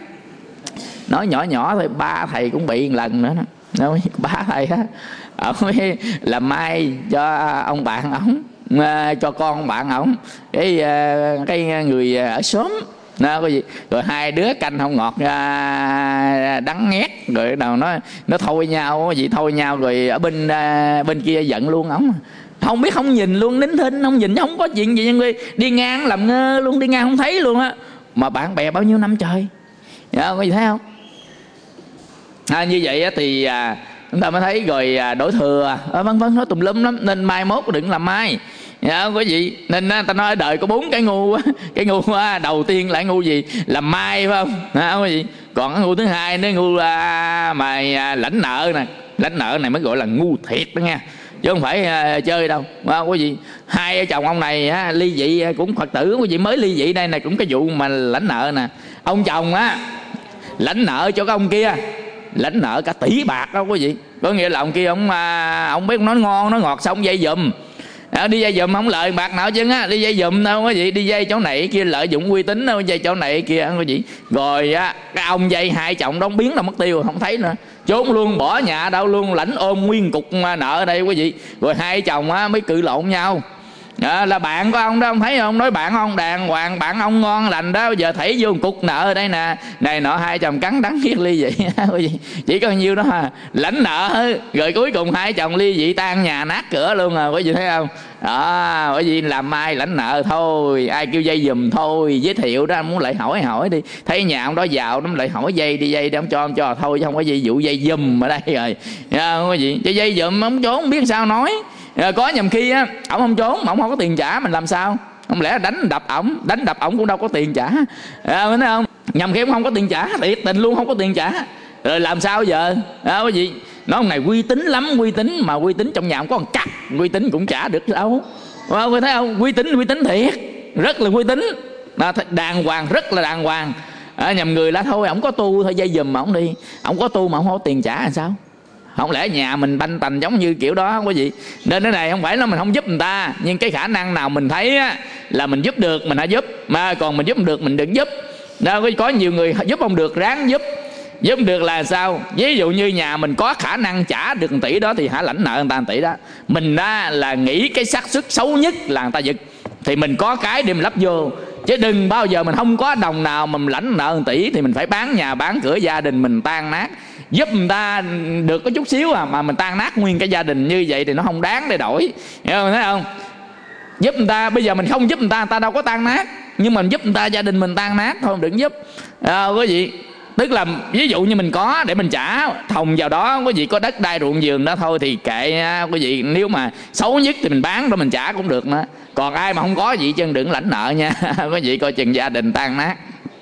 Nói nhỏ thôi, ba thầy cũng bị một lần nữa đó. Ba thầy ông mới làm mai cho ông bạn ổng, cho con bạn ổng, cái người ở xóm có gì. Rồi hai đứa canh không ngọt đắng nghét, rồi đầu nó thôi nhau vậy, thôi nhau. Rồi ở bên kia giận luôn ổng, không biết, không nhìn luôn, nín thinh không nhìn, không có chuyện gì. Đi ngang làm ngơ luôn, đi ngang không thấy luôn mà bạn bè bao nhiêu năm trời có gì thấy không? Như vậy thì chúng ta mới thấy rồi đổ thừa vân vân, nói tùm lum lắm. Nên mai mốt đừng làm mai, quý vị. Nên ta nói ở đời có 4 cái ngu. Cái ngu đầu tiên là ngu gì? Làm mai, phải không quý vị? Còn cái ngu thứ hai nó ngu mà lãnh nợ nè. Lãnh nợ này mới gọi là ngu thiệt đó nha, chứ không phải chơi đâu, quý vị. Hai vợ chồng ông này ly dị, cũng Phật tử quý vị, mới ly dị đây này, cũng cái vụ mà lãnh nợ nè. Ông chồng lãnh nợ cho cái ông kia, lãnh nợ cả tỷ bạc đó quý vị. Có nghĩa là ông kia ông biết nói ngon nói ngọt, xong dây giùm. Đi dây giùm không lợi bạc nào chứ đi dây giùm đâu quý vị. Đi dây chỗ này kia lợi dụng uy tín đâu, dây chỗ này kia quý vị. Rồi cái ông dây hai chồng đó biến đâu mất tiêu không thấy nữa, trốn luôn, bỏ nhà đâu luôn, lãnh ôm nguyên cục nợ ở đây quý vị. Rồi hai chồng mới cự lộn nhau. Là bạn của ông đó, ông thấy không? Nói bạn ông đàng hoàng, bạn ông ngon lành đó, giờ thảy vô một cục nợ ở đây nè, này nọ. Hai chồng cắn đắng ghét ly dị. Chỉ có nhiêu đó lãnh nợ, rồi cuối cùng hai chồng ly dị, tan nhà nát cửa luôn rồi, quý vị thấy không? Đó, bởi vì làm mai lãnh nợ thôi, ai kêu dây giùm thôi, giới thiệu đó, muốn lại hỏi đi, thấy nhà ông đó giàu nó lại hỏi dây đi, dây đi, ông cho thôi, chứ không có dây vụ dây giùm ở đây rồi, quý vị. Chứ dây giùm ông trốn không biết sao nói. Có nhầm khi ổng không trốn mà ổng không có tiền trả, mình làm sao? Không lẽ đánh đập ổng cũng đâu có tiền trả, thấy không? Nhầm khi ổng không có tiền trả, thiệt tình luôn không có tiền trả, rồi làm sao giờ? Quý vị, nói ông này uy tín lắm, uy tín mà uy tín trong nhà ổng có một cặp, uy tín cũng trả được đâu. Quý thấy không? Uy tín thiệt, rất là uy tín, đàng hoàng, rất là đàng hoàng. Nhầm người là thôi ổng có tu thôi, dây giùm mà ổng đi, ổng có tu mà ổng không có tiền trả làm sao? Không lẽ nhà mình banh tành giống như kiểu đó không quý vị? Nên cái này không phải là mình không giúp người ta, nhưng cái khả năng nào mình thấy là mình giúp được mình hãy giúp, mà còn mình giúp không được mình đừng giúp. Đâu có nhiều người giúp không được ráng giúp. Giúp được là sao? Ví dụ như nhà mình có khả năng trả được 1 tỷ đó thì hãy lãnh nợ người ta 1 tỷ đó. Mình là nghĩ cái xác suất xấu nhất là người ta giật, thì mình có cái để mình lấp vô. Chứ đừng bao giờ mình không có đồng nào mà mình lãnh nợ 1 tỷ thì mình phải bán nhà bán cửa, gia đình mình tan nát. Giúp người ta được có chút xíu mà mình tan nát nguyên cái gia đình như vậy thì nó không đáng để đổi, hiểu không? Thấy không? Giúp người ta, bây giờ mình không giúp người ta đâu có tan nát, nhưng mình giúp người ta gia đình mình tan nát thôi, đừng giúp. Quý vị, tức là ví dụ như mình có để mình trả thòng vào đó, quý vị có đất đai ruộng vườn đó thôi thì kệ quý vị. Nếu mà xấu nhất thì mình bán đó mình trả cũng được nữa. Còn ai mà không có gì chân đừng lãnh nợ nha. Quý vị coi chừng gia đình tan nát.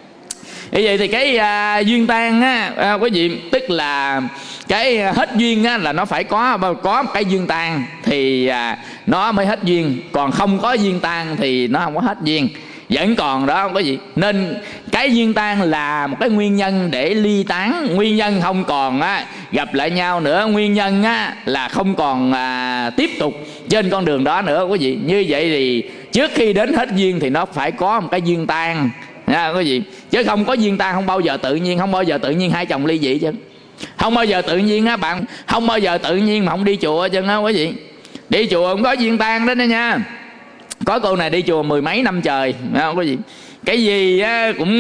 Như vậy thì cái duyên tan quý vị, tức là cái hết duyên là nó phải có một cái duyên tan thì nó mới hết duyên. Còn không có duyên tan thì nó không có hết duyên, vẫn còn đó quý vị. Nên cái duyên tan là một cái nguyên nhân để ly tán, nguyên nhân không còn gặp lại nhau nữa, nguyên nhân là không còn tiếp tục trên con đường đó nữa quý vị. Như vậy thì trước khi đến hết duyên thì nó phải có một cái duyên tan quý vị. Chứ không có duyên tan không bao giờ tự nhiên, không bao giờ tự nhiên hai chồng ly dị chứ. Không bao giờ tự nhiên bạn, không bao giờ tự nhiên mà không đi chùa chứ quý vị. Đi chùa không có duyên tan đó nha. Có cô này đi chùa 10 mấy năm trời, không có gì. Cái gì cũng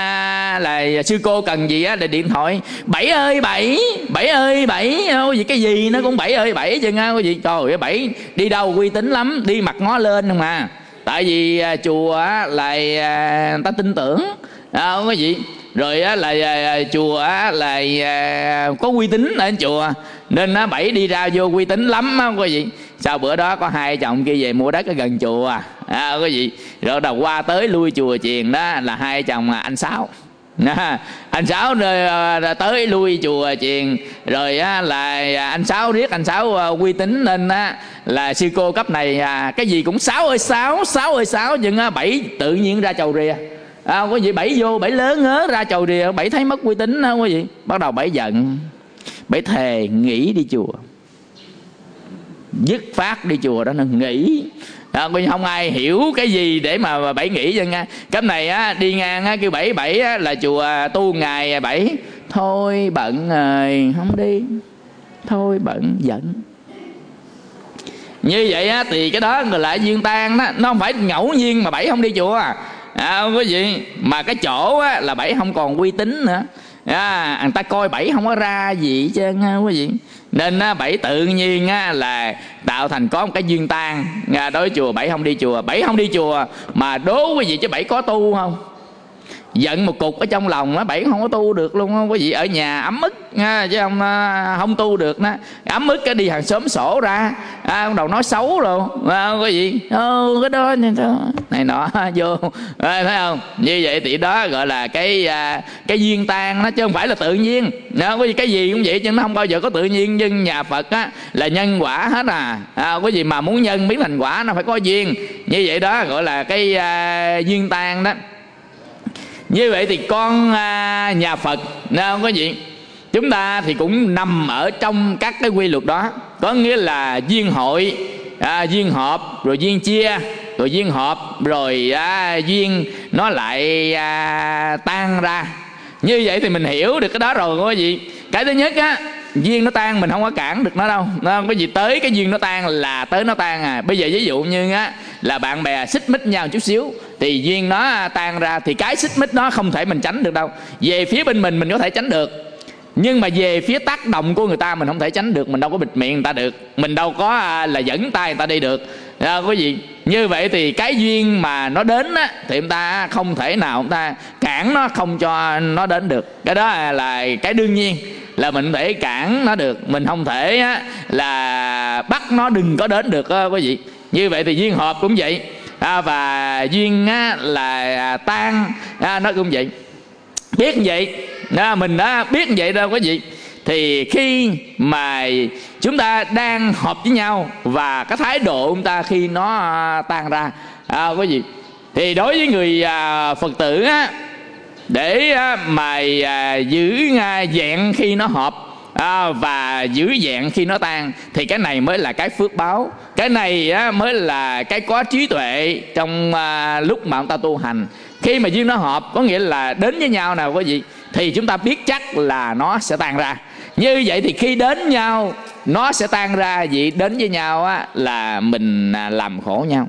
là sư cô cần gì là điện thoại 7 ơi 7, 7 ơi 7, gì cái gì nó cũng 7 ơi 7 chứ nghe quý vị. Trời ơi 7 đi đâu uy tín lắm, đi mặt ngó lên không à. Tại vì chùa là người ta tin tưởng, không có gì. Rồi là chùa là có uy tín ở chùa, nên 7 đi ra vô uy tín lắm quý vị. Sau bữa đó có hai chồng kia về mua đất ở gần chùa quý vị. Rồi đầu qua tới lui chùa chiền đó là hai chồng anh Sáu. Anh Sáu tới lui chùa chiền. Rồi là anh Sáu riết anh Sáu uy tín nên là sư cô cấp này cái gì cũng 6 ơi 6, 6 ơi 6. Nhưng 7 tự nhiên ra chầu rìa. Quý vị 7 vô 7 lớn hớ ra chầu rìa. 7 thấy mất uy tín quý vị. Bắt đầu 7 giận, 7 thề nghỉ đi chùa, dứt phát đi chùa đó, nó nghỉ. Không ai hiểu cái gì để mà 7 nghỉ cho nha. Cái này đi ngang kêu 7 là chùa tu ngày 7. Thôi bận rồi không đi, thôi bận giận. Như vậy thì cái đó gọi là duyên tan đó. Nó không phải ngẫu nhiên mà 7 không đi chùa quý vị. Mà cái chỗ là 7 không còn uy tín nữa. Người ta coi 7 không có ra gì chứ quý vị. Nên 7 tự nhiên là tạo thành có một cái duyên tan. Đối chùa 7 không đi chùa. 7 không đi chùa mà đố quý vị chứ 7 có tu không? giận một cục ở trong lòng á, bảy không có tu được luôn á quý vị. Ở nhà ấm ức chứ không tu được đó. Ấm ức cái đi hàng xóm sổ ra, bắt đầu nói xấu rồi quý vị. Cái đó này nọ vô, thấy không? Như vậy thì đó gọi là cái duyên tan đó, chứ không phải là tự nhiên đó, quý vị. Cái gì cũng vậy chứ nó không bao giờ có tự nhiên. Nhưng nhà Phật á là nhân quả hết quý vị. Mà muốn nhân biến thành quả nó phải có duyên. Như vậy đó gọi là cái duyên tan đó. Như vậy thì con nhà Phật không có gì, chúng ta thì cũng nằm ở trong các cái quy luật đó. Có nghĩa là duyên hội, duyên hợp, rồi duyên chia, rồi duyên hợp, rồi duyên nó lại tan ra. Như vậy thì mình hiểu được cái đó rồi quý vị. Cái thứ nhất á, duyên nó tan mình không có cản được nó đâu. Cái gì tới cái duyên nó tan là tới nó tan Bây giờ ví dụ như á là bạn bè xích mích nhau chút xíu thì duyên nó tan ra, thì cái xích mích nó không thể mình tránh được đâu. Về phía bên mình có thể tránh được, nhưng mà về phía tác động của người ta mình không thể tránh được. Mình đâu có bịt miệng người ta được, mình đâu có là dẫn tay người ta đi được quý vị. Như vậy thì cái duyên mà nó đến á, thì chúng ta không thể nào chúng ta cản nó không cho nó đến được. Cái đó là cái đương nhiên, là mình thể cản nó được, mình không thể á, là bắt nó đừng có đến được quý vị. Như vậy thì duyên hợp cũng vậy, và duyên á, là tan nó cũng vậy. Biết như vậy mình đã biết như vậy đâu quý vị. Thì khi mà chúng ta đang hợp với nhau và cái thái độ chúng ta khi nó tan ra quý vị, thì đối với người Phật tử á, để mà giữ vẹn khi nó hợp và giữ vẹn khi nó tan, thì cái này mới là cái phước báo. Cái này mới là cái có trí tuệ trong lúc mà chúng ta tu hành. Khi mà duyên nó hợp có nghĩa là đến với nhau nào quý vị, thì chúng ta biết chắc là nó sẽ tan ra. Như vậy thì khi đến nhau nó sẽ tan ra. Vậy đến với nhau á, là mình làm khổ nhau.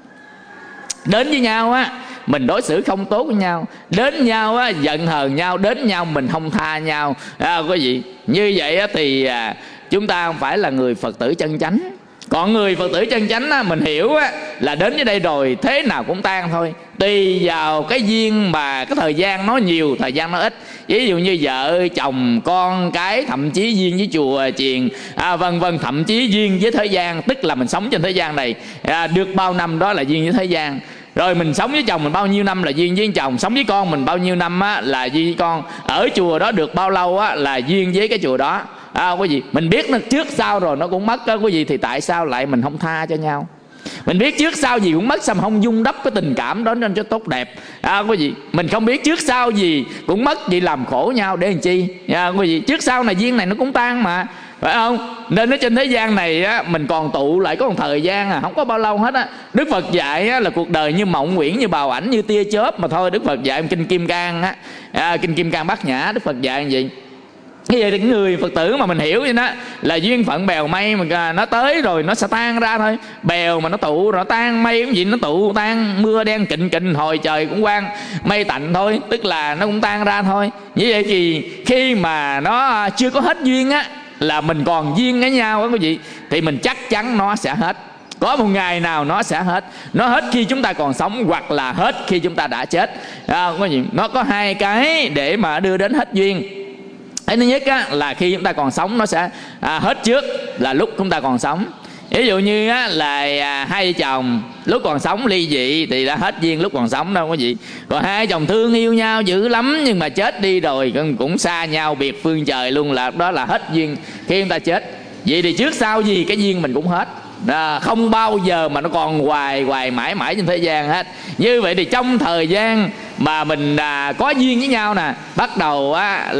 Đến với nhau á, mình đối xử không tốt với nhau. Đến nhau á, giận hờn nhau. Đến nhau mình không tha nhau quý vị. Như vậy á, thì chúng ta không phải là người Phật tử chân chánh. Còn người Phật tử chân chánh á, mình hiểu á, là đến với đây rồi thế nào cũng tan thôi. Tùy vào cái duyên mà cái thời gian nó nhiều, thời gian nó ít. Ví dụ như vợ, chồng, con cái, thậm chí duyên với chùa chiền vân vân, thậm chí duyên với thế gian. Tức là mình sống trên thế gian này được bao năm đó là duyên với thế gian. Rồi mình sống với chồng mình bao nhiêu năm là duyên với chồng. Sống với con mình bao nhiêu năm á, là duyên với con. Ở chùa đó được bao lâu á, là duyên với cái chùa đó quý vị. Mình biết nó trước sau rồi nó cũng mất quý vị. Thì tại sao lại mình không tha cho nhau? Mình biết trước sau gì cũng mất, sao mà không dung đắp cái tình cảm đó nên cho tốt đẹp quý vị. Mình không biết trước sau gì cũng mất, vậy làm khổ nhau để làm chi quý vị. Trước sau này duyên này nó cũng tan mà, phải không? Nên ở trên thế gian này á, mình còn tụ lại có một thời gian không có bao lâu hết á. Đức Phật dạy á, là cuộc đời như mộng nguyễn, như bào ảnh, như tia chớp mà thôi. Đức Phật dạy kinh Kim Cang kinh Kim Cang Bát Nhã, Đức Phật dạy như vậy. Cái vậy thì người Phật tử mà mình hiểu vậy đó, là duyên phận bèo mây mà nó tới rồi nó sẽ tan ra thôi. Bèo mà nó tụ rồi nó tan, mây cũng vậy nó tụ tan. Mưa đen kịnh kịnh hồi trời cũng quang mây tạnh thôi, tức là nó cũng tan ra thôi. Như vậy thì khi mà nó chưa có hết duyên á, là mình còn duyên với nhau á quý vị, thì mình chắc chắn nó sẽ hết. Có một ngày nào nó sẽ hết. Nó hết khi chúng ta còn sống, hoặc là hết khi chúng ta đã chết quý vị. Nó có hai cái để mà đưa đến hết duyên. Cái thứ nhất á, là khi chúng ta còn sống nó sẽ hết trước, là lúc chúng ta còn sống. Ví dụ như á, là hai vợ chồng lúc còn sống ly dị thì đã hết duyên lúc còn sống đâu quý vị. Còn hai chồng thương yêu nhau dữ lắm, nhưng mà chết đi rồi cũng xa nhau biệt phương trời luôn, là đó là hết duyên khi chúng ta chết. Vậy thì trước sau gì cái duyên mình cũng hết. Không bao giờ mà nó còn hoài mãi mãi trên thế gian hết. Như vậy thì trong thời gian mà mình có duyên với nhau nè, bắt đầu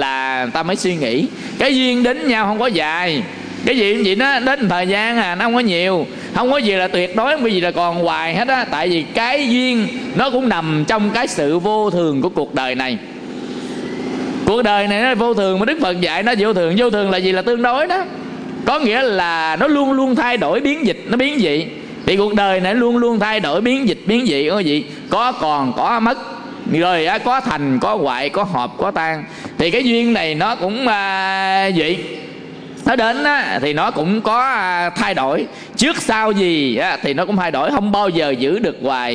là ta mới suy nghĩ. Cái duyên đến nhau không có dài. Cái gì cũng vậy, nó đến thời gian nó không có nhiều. Không có gì là tuyệt đối, không có gì là còn hoài hết á. Tại vì cái duyên nó cũng nằm trong cái sự vô thường của cuộc đời này. Cuộc đời này nó vô thường, mà Đức Phật dạy nó vô thường. Vô thường là gì? Là tương đối đó. Có nghĩa là nó luôn luôn thay đổi biến dịch, nó biến dị. Thì cuộc đời này luôn luôn thay đổi biến dịch, biến dị có gì? Có còn, có mất. Rồi có thành, có hoại, có hợp, có tan. Thì cái duyên này nó cũng vậy. Nó đến thì nó cũng có thay đổi. Trước sau gì thì nó cũng thay đổi, không bao giờ giữ được hoài.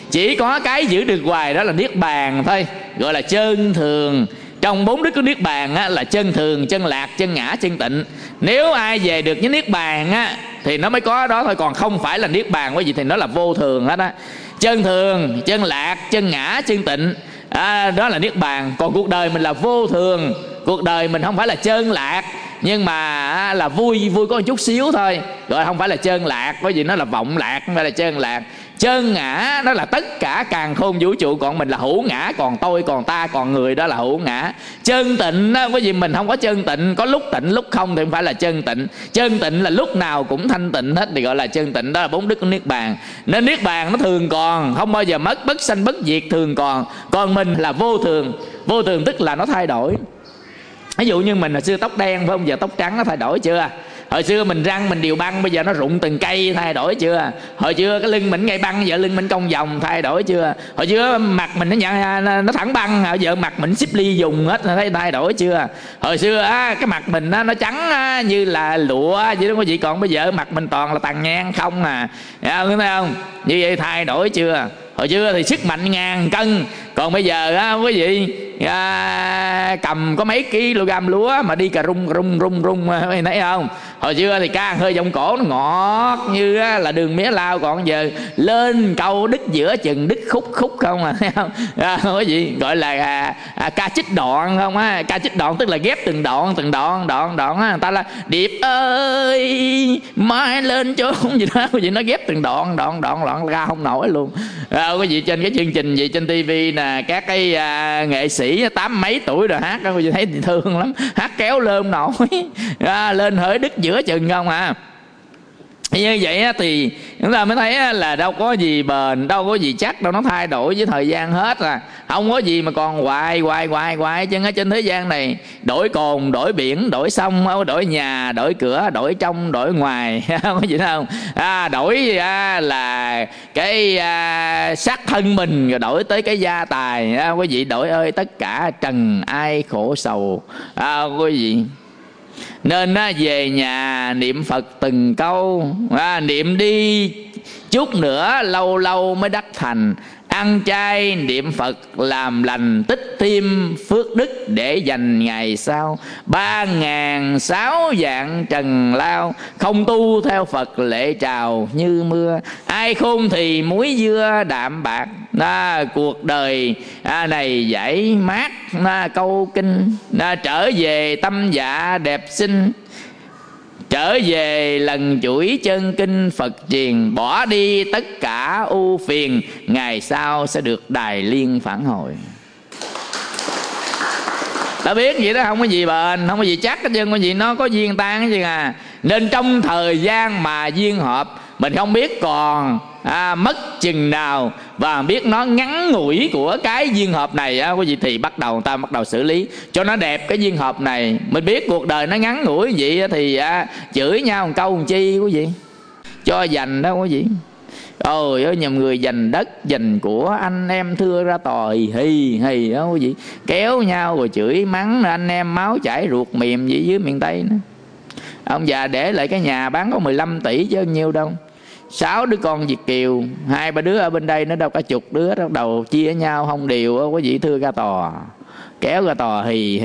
Chỉ có cái giữ được hoài đó là niết bàn thôi, gọi là chân thường. Trong 4 đức của niết bàn á, là chân thường, chân lạc, chân ngã, chân tịnh. Nếu ai về được với niết bàn á, thì nó mới có đó thôi, còn không phải là niết bàn, bởi vì thì nó là vô thường hết á. Chân thường, chân lạc, chân ngã, chân tịnh, đó là niết bàn. Còn cuộc đời mình là vô thường, cuộc đời mình không phải là chân lạc, nhưng mà là vui có một chút xíu thôi, rồi không phải là chân lạc, bởi vì nó là vọng lạc, không phải là chân lạc. Chân ngã đó là tất cả càn khôn vũ trụ, còn mình là hữu ngã, còn tôi, còn ta, còn người, đó là hữu ngã. Chân tịnh đó, bởi vì mình không có chân tịnh, có lúc tịnh lúc không thì không phải là chân tịnh. Chân tịnh là lúc nào cũng thanh tịnh hết thì gọi là chân tịnh. Đó là 4 đức của niết bàn. Nên niết bàn nó thường còn, không bao giờ mất, bất sanh bất diệt, thường còn. Còn mình là vô thường. Vô thường tức là nó thay đổi. Ví dụ như mình hồi xưa tóc đen phải không, giờ tóc trắng, nó thay đổi chưa? Hồi xưa mình răng mình đều băng, bây giờ nó rụng từng cây, thay đổi chưa? Hồi xưa cái lưng mình ngay băng, giờ lưng mình cong vòng, thay đổi chưa? Hồi xưa mặt mình nó thẳng băng, giờ mặt mình xếp ly dùng hết, thấy thay đổi chưa? Hồi xưa cái mặt mình nó trắng như là lụa vậy đó quý vị, còn bây giờ mặt mình toàn là tàn nhang không à, thấy không? Như vậy thay đổi chưa? Hồi xưa thì sức mạnh 1000 cân, còn bây giờ quý vị cầm có mấy kg lúa mà đi cà rung thấy không? Hồi xưa thì ca hơi vòng cổ nó ngọt như là đường mía lao, còn giờ lên câu đứt giữa chừng, đứt khúc không à, thấy không? Quý vị gọi là ca chích đoạn không á? Ca chích đoạn tức là ghép từng đoạn người ta là điệp ơi mai lên chốn gì đó, quý vị nó ghép từng đoạn ra không nổi luôn. Quý vị trên cái chương trình gì trên tivi nè, các cái nghệ sĩ 80 mấy tuổi rồi hát đó, quý vị thấy thương lắm, hát kéo lơm nổi lên hỡi đứt giữa chừng không à. Như vậy thì chúng ta mới thấy là đâu có gì bền, đâu có gì chắc đâu, nó thay đổi với thời gian hết à. Không có gì mà còn hoài chứ ở trên thế gian này. Đổi cồn, đổi biển, đổi sông, đổi nhà, đổi cửa, đổi trong, đổi ngoài, có gì đâu. Đổi là cái xác thân mình, rồi đổi tới cái gia tài. Quý vị đổi ơi tất cả trần ai khổ sầu. Quý vị nên về nhà niệm Phật từng câu, niệm đi chút nữa lâu lâu mới đắc thành. Ăn chay niệm Phật làm lành, tích thêm phước đức để dành ngày sau. 3006 dạng trần lao, không tu theo Phật lệ trào như mưa. Ai khôn thì muối dưa đạm bạc, cuộc đời này giải mát câu kinh. Trở về tâm dạ đẹp xinh, trở về lần chuỗi chân kinh Phật truyền. Bỏ đi tất cả ưu phiền, ngày sau sẽ được đài liên phản hồi. Ta biết vậy đó, không có gì bền, không có gì chắc hết trơn, có gì nó có duyên tan hết trơn à. Nên trong thời gian mà duyên hợp, mình không biết còn mất chừng nào, và biết nó ngắn ngủi của cái duyên hợp này quý vị, thì người ta bắt đầu xử lý cho nó đẹp cái duyên hợp này. Mình biết cuộc đời nó ngắn ngủi vậy thì chửi nhau một câu làm chi quý vị, cho dành đó quý vị. Ôi ơi, nhầm người dành đất dành của, anh em thưa ra tò hì đó quý vị, kéo nhau rồi chửi mắng, anh em máu chảy ruột mềm vậy dưới miền Tây nữa. Ông già để lại cái nhà bán có 15 tỷ chứ nhiêu đâu. 6 đứa con Việt kiều, 2-3 đứa ở bên đây nó đâu cả chục đứa, bắt đầu chia nhau không đều quý vị, thưa ra tò, kéo ra tò hì.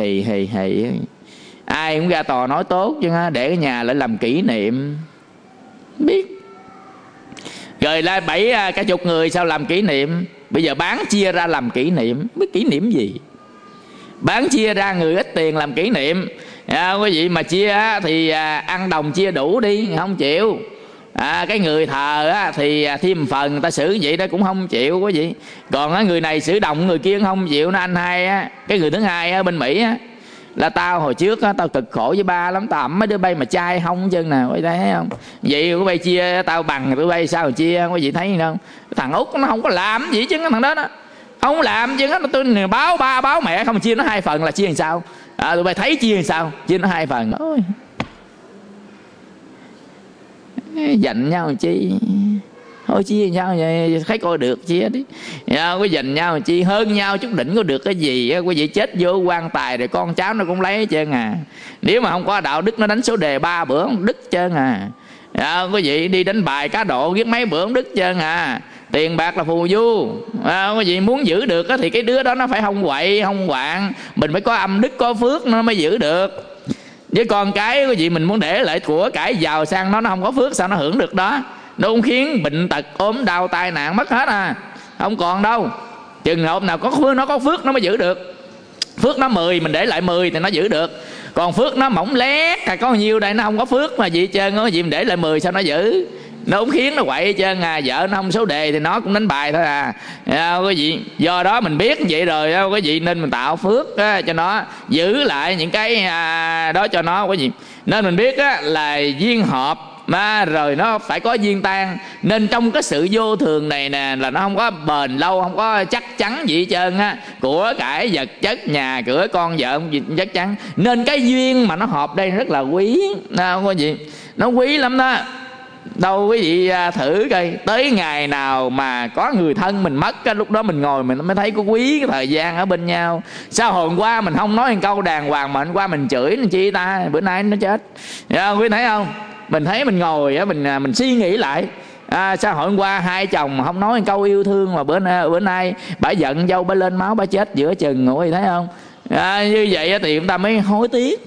Ai cũng ra tò nói tốt chứ, để cái nhà lại làm kỷ niệm. Biết rồi lại 70 người sao làm kỷ niệm, bây giờ bán chia ra làm kỷ niệm. Biết kỷ niệm gì? Bán chia ra người ít tiền làm kỷ niệm. Quý vị mà chia thì ăn đồng chia đủ đi, không chịu. Cái người thờ thì thêm phần, người ta xử vậy đó cũng không chịu quý vị. Còn người này xử đồng, người kia không chịu. Nó anh hai cái người thứ hai ở bên Mỹ là tao hồi trước tao cực khổ với ba lắm, tao ẩm mấy đứa bay mà chai không chân nào, quý vị thấy không? Vậy tụi bay chia tao bằng, tụi bay sao mà chia, quý vị thấy không? Thằng Út nó không có làm gì chứ, cái thằng đó không làm chứ, tôi báo ba báo mẹ không, chia nó 2 phần là chia làm sao? Tụi bay thấy chia làm sao? Chia nó 2 phần. Ôi, giành nhau chi, thôi chia nhau vậy thấy coi được chia đi, có giành nhau chi, hơn nhau chút đỉnh có được cái gì. Quý vị chết vô quan tài rồi con cháu nó cũng lấy hết trơn à. Nếu mà không có đạo đức nó đánh số đề 3 bữa đứt trơn à. Quý vị đi đánh bài cá độ ghét mấy bữa đứt trơn à. Tiền bạc là phù du. Cái gì muốn giữ được thì cái đứa đó nó phải không quậy không quạng, mình phải có âm đức có phước nó mới giữ được. Với con cái gì mình muốn để lại của cải giàu sang nó không có phước sao nó hưởng được đó. Nó cũng khiến bệnh tật ốm đau tai nạn mất hết à, không còn đâu. Chừng hôm nào có phước, nó có phước nó mới giữ được. Phước nó 10 mình để lại 10 thì nó giữ được. Còn phước nó mỏng lét có nhiêu đây nó không có phước mà gì hết trơn, có gì mình để lại 10 sao nó giữ. Nó cũng khiến nó quậy hết trơn à. Vợ nó không số đề thì nó cũng đánh bài thôi à. Cái gì do đó mình biết vậy rồi cái gì nên mình tạo phước cho nó, giữ lại những cái đó cho nó. Cái gì nên mình biết là duyên hợp mà rồi nó phải có duyên tan. Nên trong cái sự vô thường này nè là nó không có bền lâu, không có chắc chắn gì hết trơn á. Của cải vật chất nhà cửa con vợ không gì chắc chắn. Nên cái duyên mà nó hợp đây rất là quý. Không có gì nó quý lắm đó. Đâu quý vị thử coi, tới ngày nào mà có người thân mình mất lúc đó mình ngồi mình mới thấy có quý cái thời gian ở bên nhau. Sao hồi qua mình không nói một câu đàng hoàng mà hôm qua mình chửi nó chi ta, bữa nay nó chết. Quý thấy không? Mình thấy mình ngồi mình suy nghĩ lại sao hôm qua hai chồng mà không nói một câu yêu thương mà bữa nay bả giận dâu bả lên máu bả chết giữa chừng. Quý thấy không? Như vậy thì chúng ta mới hối tiếc.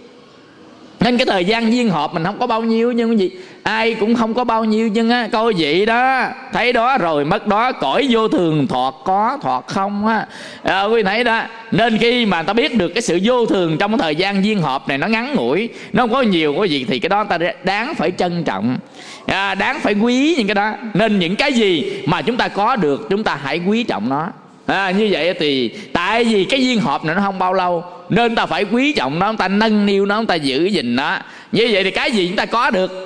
Nên cái thời gian duyên hợp mình không có bao nhiêu, nhưng cái gì ai cũng không có bao nhiêu. Nhưng câu vậy đó, thấy đó rồi mất đó, cõi vô thường thoạt có thoạt không á. Quý thấy đó. Nên khi mà ta biết được cái sự vô thường trong cái thời gian duyên hợp này nó ngắn ngủi, nó không có nhiều cái gì, thì cái đó ta đáng phải trân trọng, đáng phải quý những cái đó. Nên những cái gì mà chúng ta có được chúng ta hãy quý trọng nó. Như vậy thì tại vì cái duyên hợp này nó không bao lâu nên ta phải quý trọng nó, ta nâng niu nó, ta giữ gìn nó. Như vậy thì cái gì chúng ta có được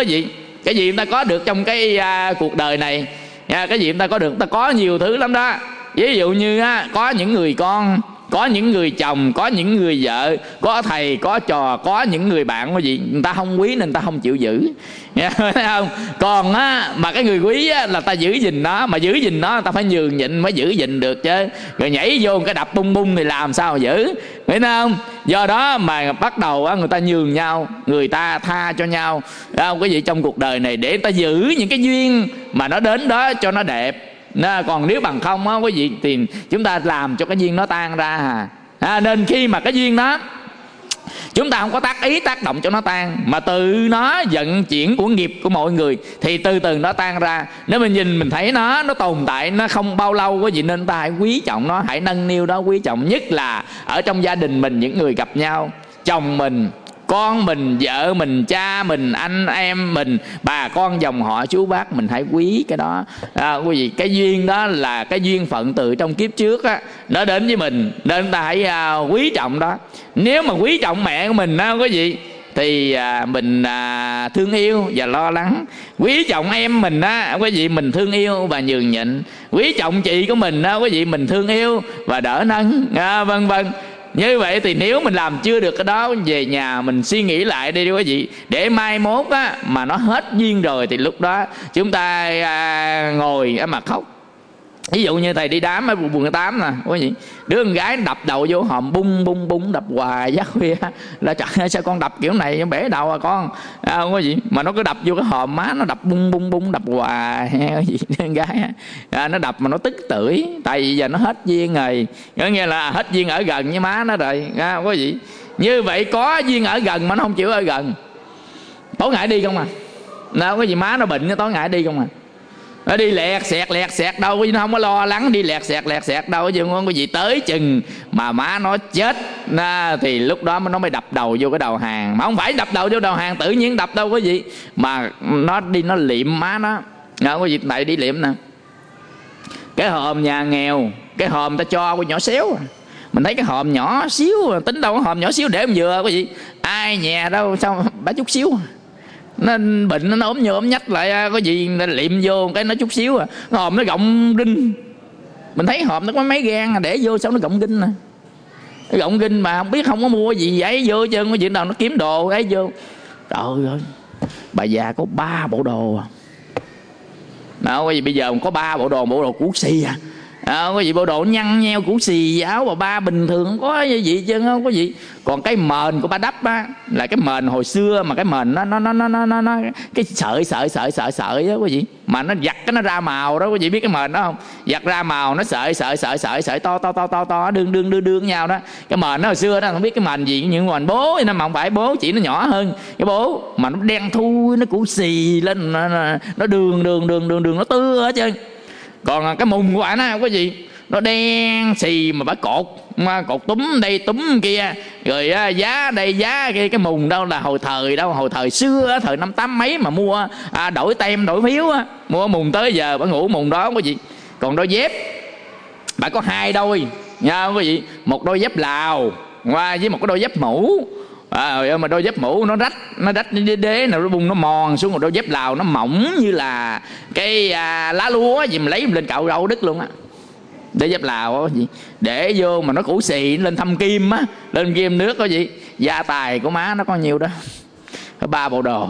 cái gì chúng ta có được trong cái cuộc đời này, cái gì chúng ta có được, ta có nhiều thứ lắm đó. Ví dụ như có những người con, có những người chồng, có những người vợ, có thầy, có trò, có những người bạn, cái gì người ta không quý nên ta không chịu giữ. Thấy không? Còn mà cái người quý là ta giữ gìn nó, mà giữ gìn nó ta phải nhường nhịn mới giữ gìn được chứ. Rồi nhảy vô cái đập bung bung thì làm sao giữ, thấy không? Do đó mà bắt đầu người ta nhường nhau, người ta tha cho nhau, cái gì trong cuộc đời này để ta giữ những cái duyên mà nó đến đó cho nó đẹp. Còn nếu bằng không quý vị thì chúng ta làm cho cái duyên nó tan ra nên khi mà cái duyên đó chúng ta không có tác ý tác động cho nó tan, mà từ nó vận chuyển của nghiệp của mọi người thì từ từ nó tan ra. Nếu mình nhìn mình thấy nó tồn tại nó không bao lâu quý vị, nên ta hãy quý trọng nó, hãy nâng niu đó, quý trọng. Nhất là ở trong gia đình mình, những người gặp nhau, chồng mình, con mình, vợ mình, cha mình, anh em mình, bà con dòng họ chú bác, mình hãy quý cái đó. Quý vị, cái duyên đó là cái duyên phận từ trong kiếp trước nó đến với mình, nên ta hãy quý trọng đó. Nếu mà quý trọng mẹ của mình quý vị thì mình thương yêu và lo lắng. Quý trọng em mình quý vị, mình thương yêu và nhường nhịn. Quý trọng chị của mình quý vị, mình thương yêu và đỡ nâng, vân vân. Như vậy thì nếu mình làm chưa được cái đó, về nhà mình suy nghĩ lại đi quý vị, để mai mốt mà nó hết duyên rồi thì lúc đó chúng ta ngồi mà khóc. Ví dụ như thầy đi đám ở quận 8 nè quý vị, đứa con gái đập đầu vô hòm bung bung bung, đập hoài giấc khuya là trời ơi sao con đập kiểu này bể đầu con quý vị. Mà nó cứ đập vô cái hòm, má nó đập bung bung bung, đập hoài quý vị. Con gái nó đập mà nó tức tưởi, tại vì giờ nó hết duyên rồi, có nghĩa là hết duyên ở gần với má nó rồi quý vị. Như vậy có duyên ở gần mà nó không chịu ở gần, tối ngày đi không quý vị. Má nó bệnh tối ngày đi không nó đi lẹt xẹt đâu, nó không có lo lắng đi lẹt xẹt đâu chứ không có gì. Tới chừng mà má nó chết thì lúc đó nó mới đập đầu vô cái đầu hàng. Mà không phải đập đầu vô đầu hàng tự nhiên đập đâu quý vị, mà nó đi nó liệm má nó quý vị. Tại đi liệm nè, cái hòm nhà nghèo, cái hòm ta cho cái nhỏ xéo, mình thấy cái hòm nhỏ xíu, tính đâu cái hòm nhỏ xíu để em vừa quý vị. Ai nhà đâu sao bả chút xíu, nó bệnh nó ốm nhô ốm nhách lại có gì liệm vô cái nó chút xíu hòm nó gọng rinh. Mình thấy hòm nó có mấy gan để vô sao nó gọng rinh nè, nó gọng rinh mà không biết không có mua gì ấy vô chứ có chuyện nào nó kiếm đồ ấy vô. Trời ơi, bà già có 3 bộ đồ nào quý vị. Bây giờ có 3 bộ đồ, bộ đồ cũ xì Có gì bộ đồ nhăn nheo cũ xì, áo bà ba bình thường không có gì chứ, không có gì. Còn cái mền của bà đắp á là cái mền hồi xưa, mà cái mền nó cái sợi đó quý vị, mà nó giặt cái nó ra màu đó quý vị biết cái mền đó không? Giặt ra màu nó sợi to đương nhau đó. Cái mền nó hồi xưa đó không biết cái mền gì, những mền bố nó mà không phải bố, chỉ nó nhỏ hơn cái bố, mà nó đen thui, nó cũ xì lên, nó đường nó tưa hết trơn. Còn cái mùng của ảnh á có gì, nó đen xì mà bả cột túm đây túm kia, rồi giá đây giá kia. Cái mùng đâu là hồi thời xưa, thời năm 8 mấy mà mua đổi tem đổi phiếu á, mua mùng tới giờ bả ngủ mùng đó có gì. Còn đôi dép bả có 2 đôi nha quý vị, một đôi dép Lào với một cái đôi dép mũ. Mà đôi dép mũ nó rách đế nào nó bung nó mòn xuống, một đôi dép Lào nó mỏng như là cái lá lúa gì mà lấy lên cạo râu đứt luôn á. Đôi dép Lào á gì để vô mà nó cũ xì, lên thăm kim á, lên kim nước có gì. Gia tài của má nó có nhiều đó, có 3 bộ đồ.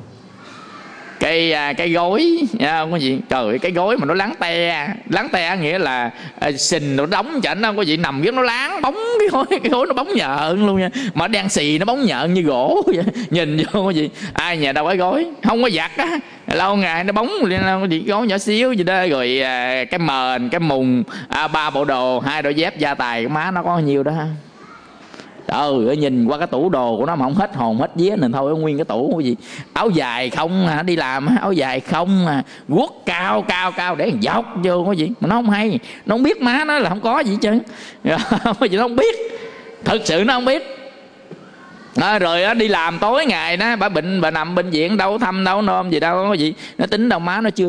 Cái gối không có gì, trời ơi, cái gối mà nó láng te nghĩa là sình nó đóng chảnh không có gì, nằm ghế nó láng bóng cái gối nó bóng nhợn luôn nha, mà đen xì nó bóng nhợn như gỗ vậy. Nhìn vô có gì, ai nhà đâu cái gối không có giặt á, lâu ngày nó bóng lên có gì, gối nhỏ xíu gì đó. Rồi cái mền, cái mùng, 3 bộ đồ, 2 đôi dép. Gia tài của má nó có nhiều đó. Trời ơi, nhìn qua cái tủ đồ của nó mà không hết hồn hết vía nên thôi nguyên cái tủ cái gì. Áo dài không đi làm áo dài không guốc cao để dọc vô cái gì mà nó không hay, nó không biết má nó là không có gì chứ. Cái gì nó không biết, thật sự nó không biết. Rồi đi làm tối ngày đó bà bệnh, bà nằm bệnh viện đâu thăm đâu nôm gì đâu có gì, nó tính đâu má nó chưa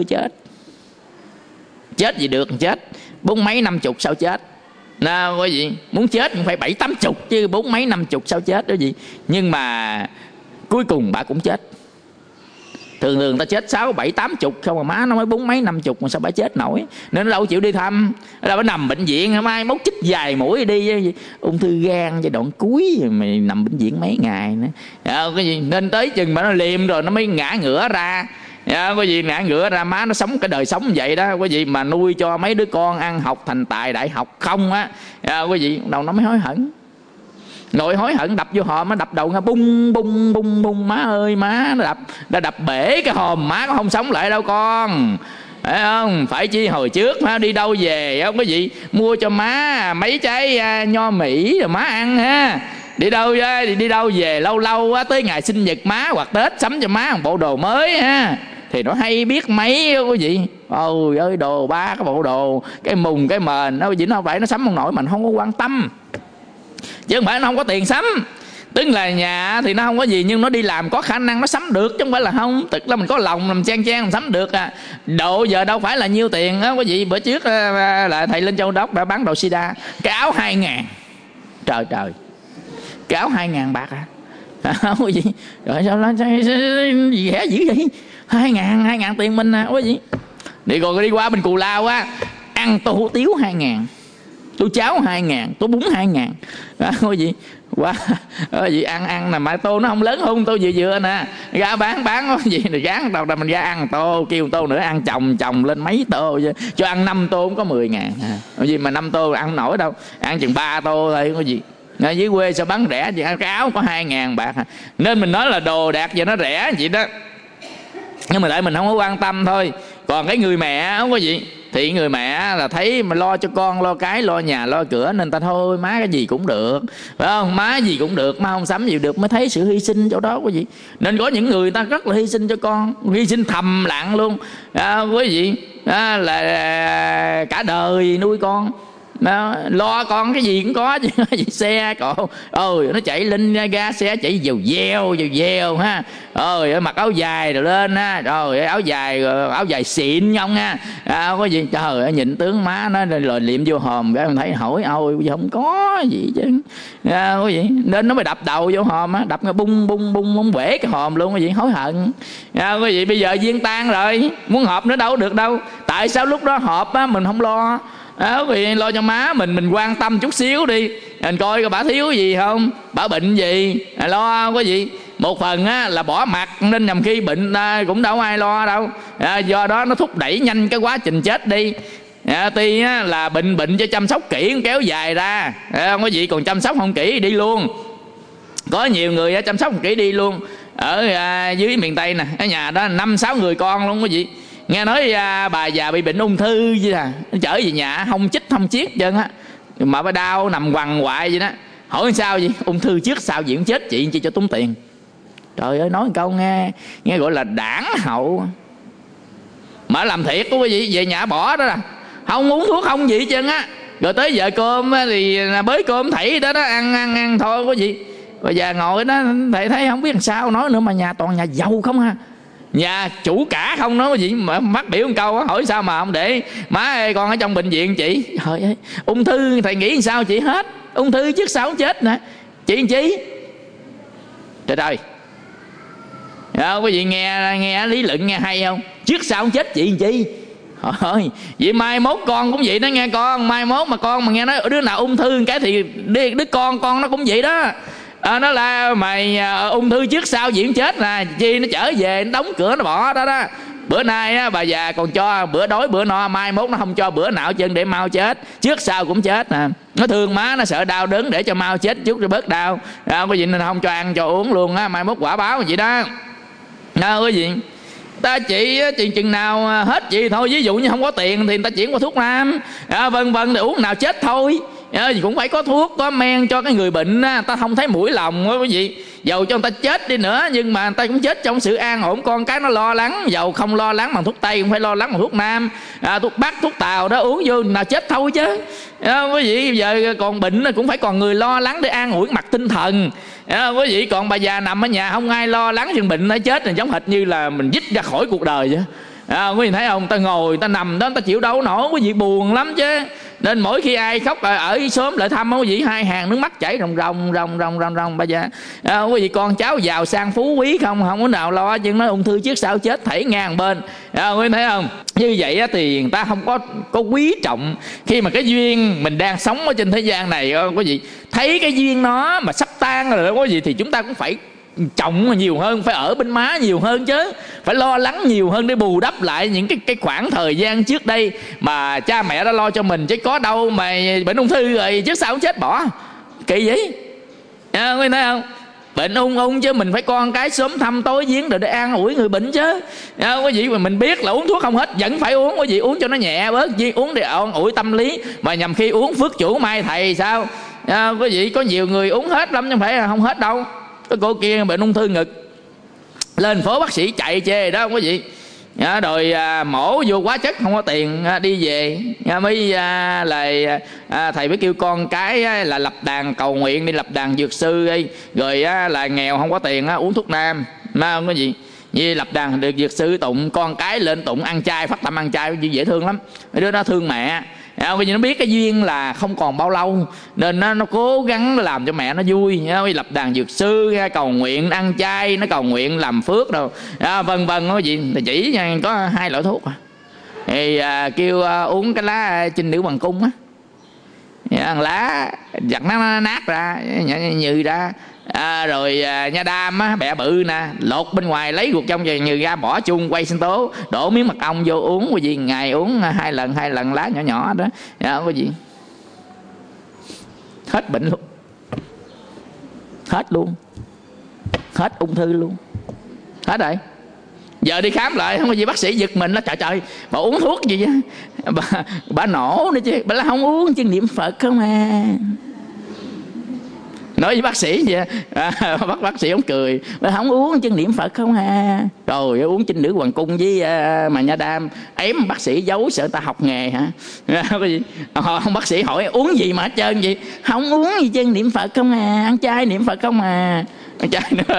chết gì được, chết 40 mấy 50 sao chết. Quý vị muốn chết cũng phải 70-80 chứ 40 mấy 50 sao chết đó gì. Nhưng mà cuối cùng bà cũng chết. Thường ta chết 60-70-80 không, mà má nó mới 40 mấy 50 mà sao bà chết nổi. Nên nó đâu chịu đi thăm, đâu bà nằm bệnh viện, mai mốt chích vài mũi đi, ung thư gan giai đoạn cuối mày nằm bệnh viện mấy ngày nữa. Cái gì nên tới chừng mà nó liệm rồi nó mới ngã ngửa ra. Có gì ngã ngửa ra, má nó sống cái đời sống vậy đó. Có gì mà nuôi cho mấy đứa con ăn học thành tài đại học không á. Có gì đầu nó mới hối hận, ngồi hối hận đập vô hòm, nó đập đầu nghe bung. Má ơi má, nó đập bể cái hòm, má có không sống lại đâu con, phải không? Phải chi hồi trước má đi đâu về không có gì mua cho má mấy trái nho Mỹ rồi má ăn ha. Đi đâu về lâu á, tới ngày sinh nhật má hoặc Tết sắm cho má một bộ đồ mới ha, thì nó hay biết mấy cái gì. Ôi ơi, đồ 3 cái bộ đồ, cái mùng cái mền nó gì, nó không phải nó sắm không nổi, mình không có quan tâm chứ không phải nó không có tiền sắm. Tức là nhà thì nó không có gì, nhưng nó đi làm có khả năng nó sắm được chứ không phải là không. Tức là mình có lòng làm trang mình sắm được Độ giờ đâu phải là nhiêu tiền á quý vị. Bữa trước là thầy lên Châu Đốc đã bán đồ sida, cái áo 2.000. Trời cái áo 2.000 bạc quý vị. Rồi sao gì rẻ dữ vậy? 2.000 tiền mình quý vị. Đi qua bên Cù Lao ăn tô hủ tiếu 2.000, tô cháo 2.000, tô bún 2.000 quý vị. Quá gì ăn nè, mà tô nó không lớn hơn tô vừa nè, ra bán cái gì rồi gán đâu mình ra ăn tô, kêu tô nữa ăn chồng lên mấy tô cho ăn 5 tô cũng có 10.000 cái gì mà 5 tô ăn không nổi đâu, ăn chừng 3 tô thôi có gì. Dưới quê sao bán rẻ gì, cái áo có 2.000 bạc Nên mình nói là đồ đạc giờ nó rẻ vậy đó, nhưng mà tại mình không có quan tâm thôi. Còn cái người mẹ không có gì, thì người mẹ là thấy mà lo cho con, lo cái, lo nhà, lo cửa, nên ta thôi má cái gì cũng được, phải không? Má gì cũng được, má không sắm gì được, mới thấy sự hy sinh chỗ đó quý vị. Nên có những người ta rất là hy sinh cho con, hy sinh thầm lặng luôn quý vị, là cả đời nuôi con. Lo con cái gì cũng có chứ. Xe cộ nó chạy lên ga xe chạy dèo ha, mặc áo dài rồi lên ha, rồi áo dài xịn nhông ha, có gì trời ơi, nhìn tướng má nó rồi liệm vô hòm cái mình thấy hỏi ôi không có gì chứ có gì. Nên nó mới đập đầu vô hòm đập nghe bung bể cái hòm luôn, có gì hối hận có gì. Bây giờ viên tan rồi, muốn họp nữa đâu được đâu. Tại sao lúc đó họp mình không lo vì lo cho má mình quan tâm chút xíu đi, mình coi coi bà thiếu gì không, bà bệnh gì lo không có gì. Một phần là bỏ mặt nên nhầm khi bệnh cũng đâu ai lo đâu, do đó nó thúc đẩy nhanh cái quá trình chết đi. Tuy là bệnh cho chăm sóc kỹ kéo dài ra, không có gì, còn chăm sóc không kỹ đi luôn. Có nhiều người chăm sóc không kỹ đi luôn. Ở dưới miền Tây nè, ở nhà đó 5-6 người con luôn, có gì. Nghe nói bà già bị bệnh ung thư vậy à, chở về nhà không chích không chiết chân á, mà bà đau nằm quằn quại vậy đó. Hỏi sao vậy? Ung thư trước sau gì cũng chết, chị chi cho tốn tiền. Trời ơi, nói một câu nghe gọi là đảng hậu. Mà làm thiệt có gì, về nhà bỏ đó, không uống thuốc không gì hết trơn á. Rồi tới giờ cơm thì bới cơm thảy đó ăn thôi có gì. Rồi già ngồi đó thầy thấy không biết làm sao nói nữa, mà nhà toàn nhà giàu không ha, nhà chủ cả không nói gì. Mà phát biểu một câu hỏi sao mà không để má ơi con ở trong bệnh viện chị. Trời ơi, ung thư thầy nghĩ sao chị hết, ung thư trước sau không chết nè, chị làm chi? Trời ơi, quý vị nghe lý luận nghe hay không? Trước sau không chết chị làm chi? Thôi vậy mai mốt con cũng vậy đó nghe con. Mai mốt mà con mà nghe nói đứa nào ung thư cái thì đứa con nó cũng vậy đó. Nó là mày ung thư trước sau diễn chết nè, chi nó trở về nó đóng cửa nó bỏ đó đó. Bữa nay bà già còn cho bữa đói bữa no, mai mốt nó không cho bữa nào chân để mau chết, trước sau cũng chết nè. Nó thương má, nó sợ đau đớn để cho mau chết chút rồi bớt đau. Cái gì nên không cho ăn cho uống luôn á, mai mốt quả báo vậy đó. Cái gì ta chỉ chừng nào hết vậy thôi. Ví dụ như không có tiền thì người ta chuyển qua thuốc nam, vân vân, thì uống nào chết thôi. Cũng phải có thuốc có men cho cái người bệnh ta không thấy mũi lòng quý vị. Dầu cho người ta chết đi nữa nhưng mà người ta cũng chết trong sự an ổn, con cái nó lo lắng. Dầu không lo lắng bằng thuốc tây cũng phải lo lắng bằng thuốc nam, thuốc bắc thuốc tàu đó uống vô nào chết thôi chứ. Quý vị giờ còn bệnh cũng phải còn người lo lắng để an ủi mặt tinh thần. Quý vị còn bà già nằm ở nhà không ai lo lắng chừng bệnh nó chết, thì giống hệt như là mình dứt ra khỏi cuộc đời vậy. Quý vị thấy không, ta ngồi ta nằm đó ta chịu đâu nổi, quý vị buồn lắm chứ. Nên mỗi khi ai khóc ở xóm lại thăm quý vị, hai hàng nước mắt chảy ròng bà già. Quý vị con cháu giàu sang phú quý không có nào lo, chứ nói ung thư trước sau chết thảy ngang bên. Quý vị thấy không? Như vậy thì người ta không có quý trọng khi mà cái duyên mình đang sống ở trên thế gian này. Quý vị thấy cái duyên nó mà sắp tan rồi quý vị, thì chúng ta cũng phải trọng nhiều hơn, phải ở bên má nhiều hơn chứ, phải lo lắng nhiều hơn để bù đắp lại những cái khoảng thời gian trước đây mà cha mẹ đã lo cho mình. Chứ có đâu mà bệnh ung thư rồi trước sau cũng chết bỏ, kỳ vậy. Quý thấy không? Bệnh ung chứ mình phải con cái sớm thăm tối viếng rồi để an ủi người bệnh chứ. Quý vị mà mình biết là uống thuốc không hết vẫn phải uống, quý vị uống cho nó nhẹ bớt, uống để an ủi tâm lý. Mà nhầm khi uống phước chủ mai thầy sao. Quý vị có nhiều người uống hết lắm chứ không phải là không hết đâu. Cái cô kia bệnh ung thư ngực, lên phố bác sĩ chạy chê đó quý vị. Rồi mổ vô quá chất không có tiền, đi về mới thầy mới kêu con cái là lập đàn cầu nguyện, đi lập đàn dược sư đi. Rồi là nghèo không có tiền uống thuốc nam, không có gì. Vì lập đàn được dược sư tụng, con cái lên tụng ăn chay, phát tâm ăn chay, dễ thương lắm. Cái đứa đó thương mẹ. Vì nó biết cái duyên là không còn bao lâu nên nó cố gắng làm cho mẹ nó vui. Lập đàn dược sư, cầu nguyện ăn chay, nó cầu nguyện làm phước đâu, vân vân. Cái gì thì chỉ có 2 loại thuốc thì kêu uống cái lá Trinh Nữ Hoàng Cung á, lá giặt nó nát ra nhừ ra. Rồi nha đam á, bẹ bự nè, lột bên ngoài lấy ruột trong và nhừ ra, bỏ chung quay sinh tố, đổ miếng mật ong vô uống. Cái gì ngày uống 2 lần lá nhỏ nhỏ đó. Cái gì hết bệnh luôn, hết luôn, hết ung thư luôn, hết rồi. Giờ đi khám lại không có gì, bác sĩ giật mình đó, trời bà uống thuốc gì vậy? Bà nổ nữa chứ, bà là không uống chứ niệm Phật không à. Nói với bác sĩ vậy, bác sĩ ông cười, bà không uống chứ niệm Phật không à. Rồi uống Trinh Nữ Hoàng Cung với mà nha đam, ém bác sĩ giấu sợ ta học nghề hả? Cái gì? Không, bác sĩ hỏi uống gì mà hết trơn vậy? Không uống gì chứ niệm Phật không à, ăn chay niệm Phật không à. Ăn chay nữa.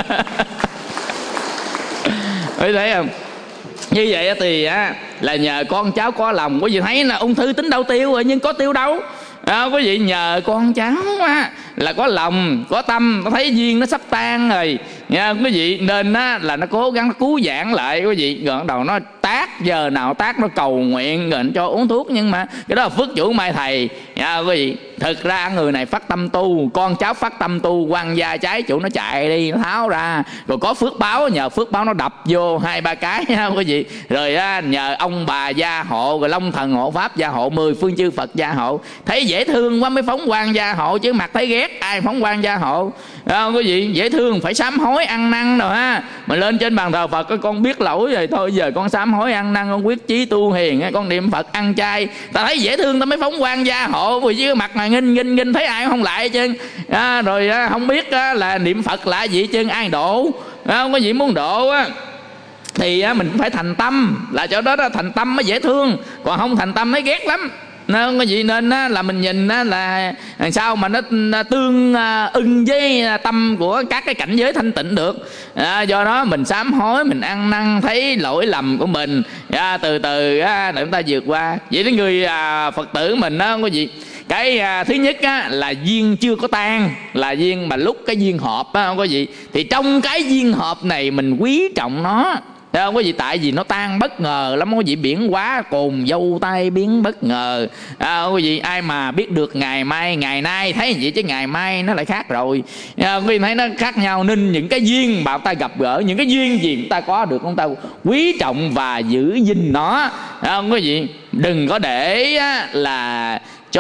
Thấy không? Như vậy thì là nhờ con cháu có lòng. Quý vị thấy là ung thư tính đâu tiêu rồi, nhưng có tiêu đâu. Quý vị nhờ con cháu là có lòng, có tâm, nó thấy duyên nó sắp tan rồi nha quý vị, nên là nó cố gắng nó cứu vãn lại quý vị. Rồi đầu nó tác giờ nào tác nó cầu nguyện rồi nó cho uống thuốc, nhưng mà cái đó là phước chủ mai thầy nha quý vị. Thực ra người này phát tâm tu, con cháu phát tâm tu, quăng gia trái chủ nó chạy đi, nó tháo ra, rồi có phước báo, nhờ phước báo nó đập vô 2-3 cái nha quý vị. Rồi nhờ ông bà gia hộ, rồi Long Thần hộ Pháp gia hộ, 10 phương chư Phật gia hộ, thấy dễ thương quá mới phóng quang gia hộ, chứ mặt thấy ghét ai phóng quang gia hộ. Quý vị, dễ thương phải sám hối ăn năn rồi ha. Mà lên trên bàn thờ Phật con biết lỗi rồi, thôi giờ con sám hối ăn năn, con quyết chí tu hiền, con niệm Phật ăn chay, ta thấy dễ thương ta mới phóng quang gia hộ. Vì chứ mặt này nghinh thấy ai cũng không lại chứ. Rồi không biết là niệm Phật là gì chứ, ai độ. Không có gì muốn độ thì mình phải thành tâm, là chỗ đó thành tâm mới dễ thương, còn không thành tâm thấy ghét lắm. Nên cái gì nên là mình nhìn là sao mà nó tương ưng với tâm của các cái cảnh giới thanh tịnh được. Do đó mình sám hối, mình ăn năn thấy lỗi lầm của mình, từ từ để chúng ta vượt qua. Vậy đến người Phật tử mình đó có gì, cái thứ nhất là duyên chưa có tan, là duyên mà lúc cái duyên hợp không có gì, thì trong cái duyên hợp này mình quý trọng nó. Không có gì, tại vì nó tan bất ngờ lắm, không có gì, biển quá cồn dâu tay biến bất ngờ. Không có gì, ai mà biết được ngày mai ngày nay thấy vậy, chứ ngày mai nó lại khác rồi. Không có gì, thấy nó khác nhau. Nên những cái duyên mà ta gặp gỡ, những cái duyên gì chúng ta có được, chúng ta quý trọng và giữ gìn nó. Không có gì, đừng có để là cho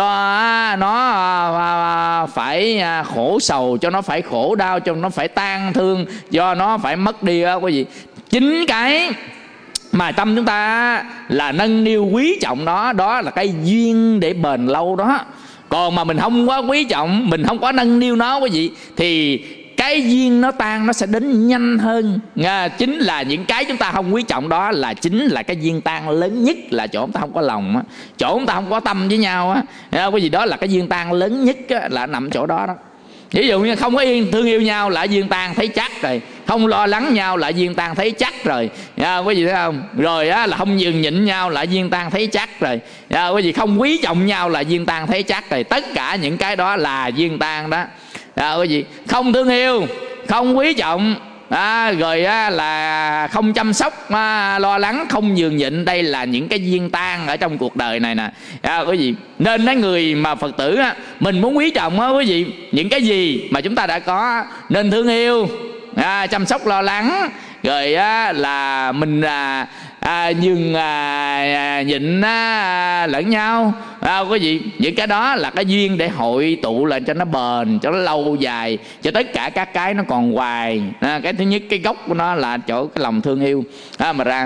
nó phải khổ sầu, cho nó phải khổ đau, cho nó phải tan thương, cho nó phải mất đi cái gì. Chính cái mà tâm chúng ta là nâng niu quý trọng nó, đó là cái duyên để bền lâu đó. Còn mà mình không quá quý trọng, mình không có nâng niu nó cái gì, thì cái duyên nó tan nó sẽ đến nhanh hơn. Chính là những cái chúng ta không quý trọng đó là chính là cái duyên tan lớn nhất, là chỗ chúng ta không có lòng, chỗ chúng ta không có tâm với nhau cái gì đó là cái duyên tan lớn nhất là nằm chỗ đó đó. Ví dụ như không có thương yêu nhau là duyên tan thấy chắc rồi, không lo lắng nhau là duyên tan thấy chắc rồi, có gì thấy không? Rồi là không nhường nhịn nhau là duyên tan thấy chắc rồi, có gì không quý trọng nhau là duyên tan thấy chắc rồi. Tất cả những cái đó là duyên tan đó. Cái gì không thương yêu, không quý trọng, rồi là không chăm sóc, lo lắng, không nhường nhịn, đây là những cái duyên tan ở trong cuộc đời này nè. Cái gì nên cái người mà Phật tử mình muốn quý trọng quý vị, những cái gì mà chúng ta đã có, nên thương yêu, chăm sóc lo lắng, rồi là mình nhường nhịn lẫn nhau. Cái gì những cái đó là cái duyên để hội tụ lên cho nó bền, cho nó lâu dài, cho tất cả các cái nó còn hoài. Cái thứ nhất, cái gốc của nó là chỗ cái lòng thương yêu mà ra